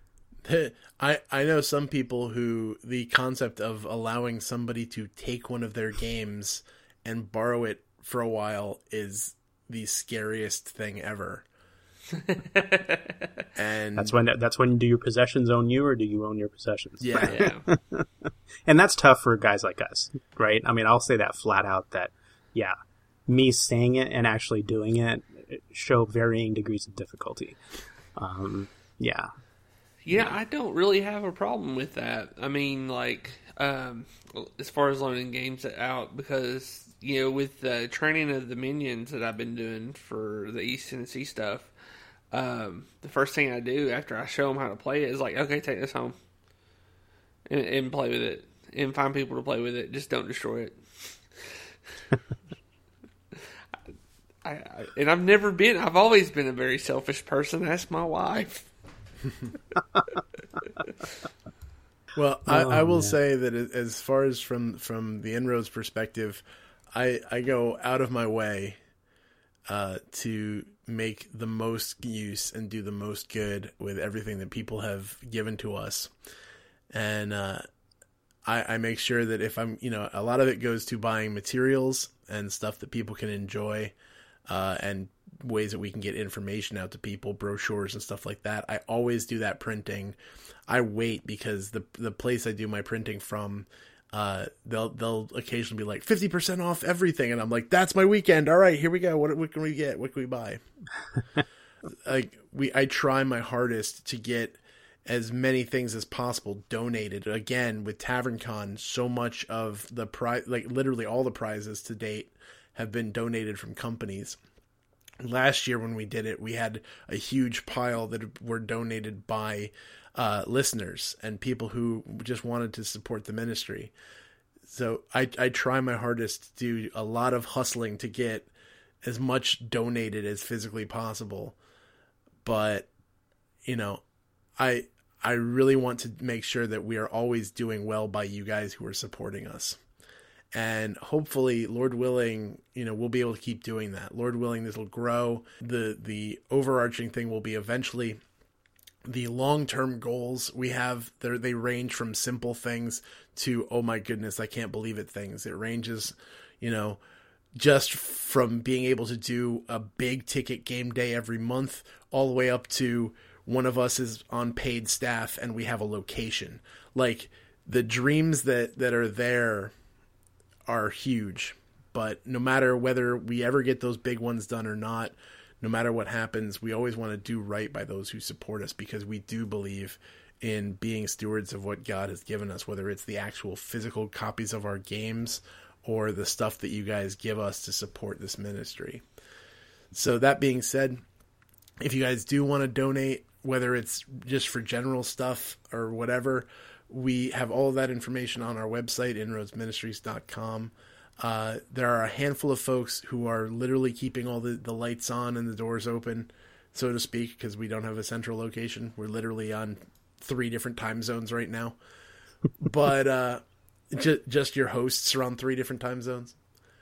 I, I know some people who the concept of allowing somebody to take one of their games and borrow it for a while is the scariest thing ever. And that's when that's when do your possessions own you, or do you own your possessions? Yeah, yeah. And that's tough for guys like us, right? I mean, I'll say that flat out, that yeah, me saying it and actually doing it show varying degrees of difficulty. Um, yeah. Yeah, I don't really have a problem with that. I mean, like, um, as far as loaning games out, because, you know, with the training of the minions that I've been doing for the East Tennessee stuff, um, the first thing I do after I show them how to play it is like, okay, take this home and, and play with it and find people to play with it. Just don't destroy it. I, I, and I've never been, I've always been a very selfish person. Ask my wife. Well, I, oh, I will man. say that as far as from, from the Inroads perspective, I, I go out of my way uh, to make the most use and do the most good with everything that people have given to us. And uh, I, I make sure that if I'm, you know, a lot of it goes to buying materials and stuff that people can enjoy, uh, and ways that we can get information out to people, brochures and stuff like that. I always do that printing. I wait because the the place I do my printing from, uh, they'll they'll occasionally be like fifty percent off everything, and I'm like, that's my weekend. All right, here we go. What what can we get? What can we buy? Like we, I try my hardest to get as many things as possible donated. Again, with TavernCon, so much of the prize, like literally all the prizes to date, have been donated from companies. Last year when we did it, we had a huge pile that were donated by uh, listeners and people who just wanted to support the ministry. So I, I try my hardest to do a lot of hustling to get as much donated as physically possible. But, you know, I I really want to make sure that we are always doing well by you guys who are supporting us. And hopefully, Lord willing, you know, we'll be able to keep doing that. Lord willing, this will grow. The the overarching thing will be eventually the long-term goals we have. They range from simple things to, oh my goodness, I can't believe it things. It ranges, you know, just from being able to do a big ticket game day every month all the way up to one of us is on paid staff and we have a location. Like, the dreams that, that are there are huge, but no matter whether we ever get those big ones done or not, no matter what happens, we always want to do right by those who support us, because we do believe in being stewards of what God has given us, whether it's the actual physical copies of our games or the stuff that you guys give us to support this ministry. So that being said, if you guys do want to donate, whether it's just for general stuff or whatever, we have all of that information on our website, inroads ministries dot com. Uh, there are a handful of folks who are literally keeping all the, the lights on and the doors open, so to speak, because we don't have a central location. We're literally on three different time zones right now. But uh, ju- just your hosts are on three different time zones.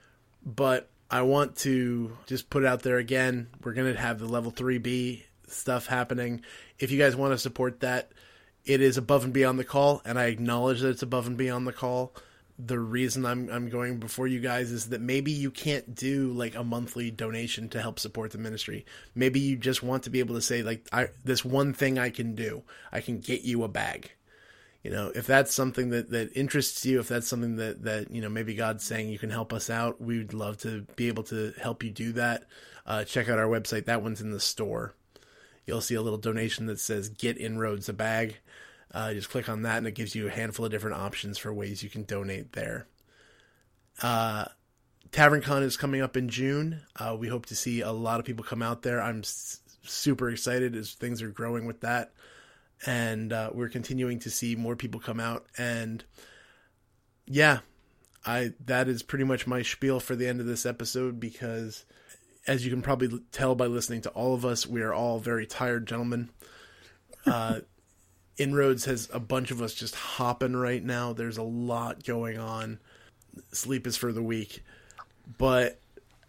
But I want to just put it out there again. We're going to have the level three B stuff happening. If you guys want to support that, it is above and beyond the call, and I acknowledge that it's above and beyond the call. The reason I'm I'm going before you guys is that maybe you can't do like a monthly donation to help support the ministry. Maybe you just want to be able to say, like, I, this one thing I can do, I can get you a bag. You know, if that's something that, that interests you, if that's something that, that, you know, maybe God's saying you can help us out, we would love to be able to help you do that. Uh, check out our website. That one's in the store. You'll see a little donation that says Get Inroads a Bag. Uh, just click on that, and it gives you a handful of different options for ways you can donate there. Uh, TavernCon is coming up in June. Uh, we hope to see a lot of people come out there. I'm s- super excited as things are growing with that. And uh, we're continuing to see more people come out. And yeah, I that is pretty much my spiel for the end of this episode, because as you can probably tell by listening to all of us, we are all very tired gentlemen. Uh, Inroads has a bunch of us just hopping right now. There's a lot going on. Sleep is for the weak. But,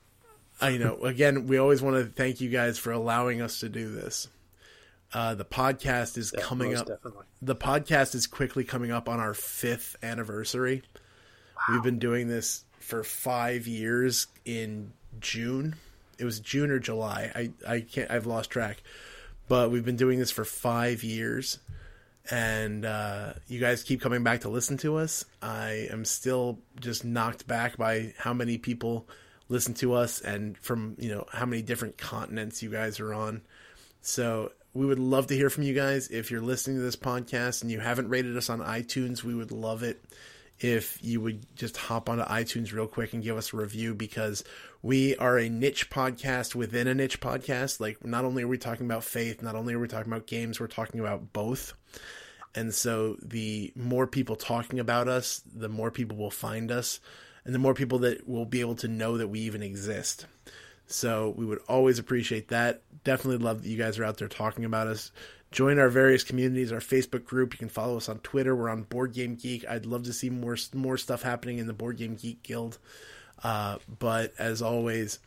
I you know, again, we always want to thank you guys for allowing us to do this. Uh, the podcast is yeah, coming up. Definitely. The podcast is quickly coming up on our fifth anniversary. Wow. We've been doing this for five years in June. It was June or July. I, I can't, I've lost track. But we've been doing this for five years. And uh, you guys keep coming back to listen to us. I am still just knocked back by how many people listen to us, and from, you know, how many different continents you guys are on. So we would love to hear from you guys. If you're listening to this podcast and you haven't rated us on iTunes, we would love it if you would just hop onto iTunes real quick and give us a review, because we are a niche podcast within a niche podcast. Like, not only are we talking about faith, not only are we talking about games, we're talking about both. And so the more people talking about us, the more people will find us, and the more people that will be able to know that we even exist. So we would always appreciate that. Definitely love that you guys are out there talking about us. Join our various communities, our Facebook group. You can follow us on Twitter. We're on Board Game Geek. I'd love to see more more stuff happening in the Board Game Geek Guild. Uh, but as always,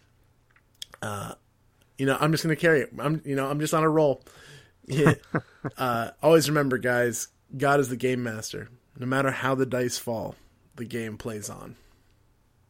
uh, you know, I'm just going to carry it. I'm, you know, I'm just on a roll. Yeah. uh, always remember, guys, God is the game master. No matter how the dice fall, the game plays on.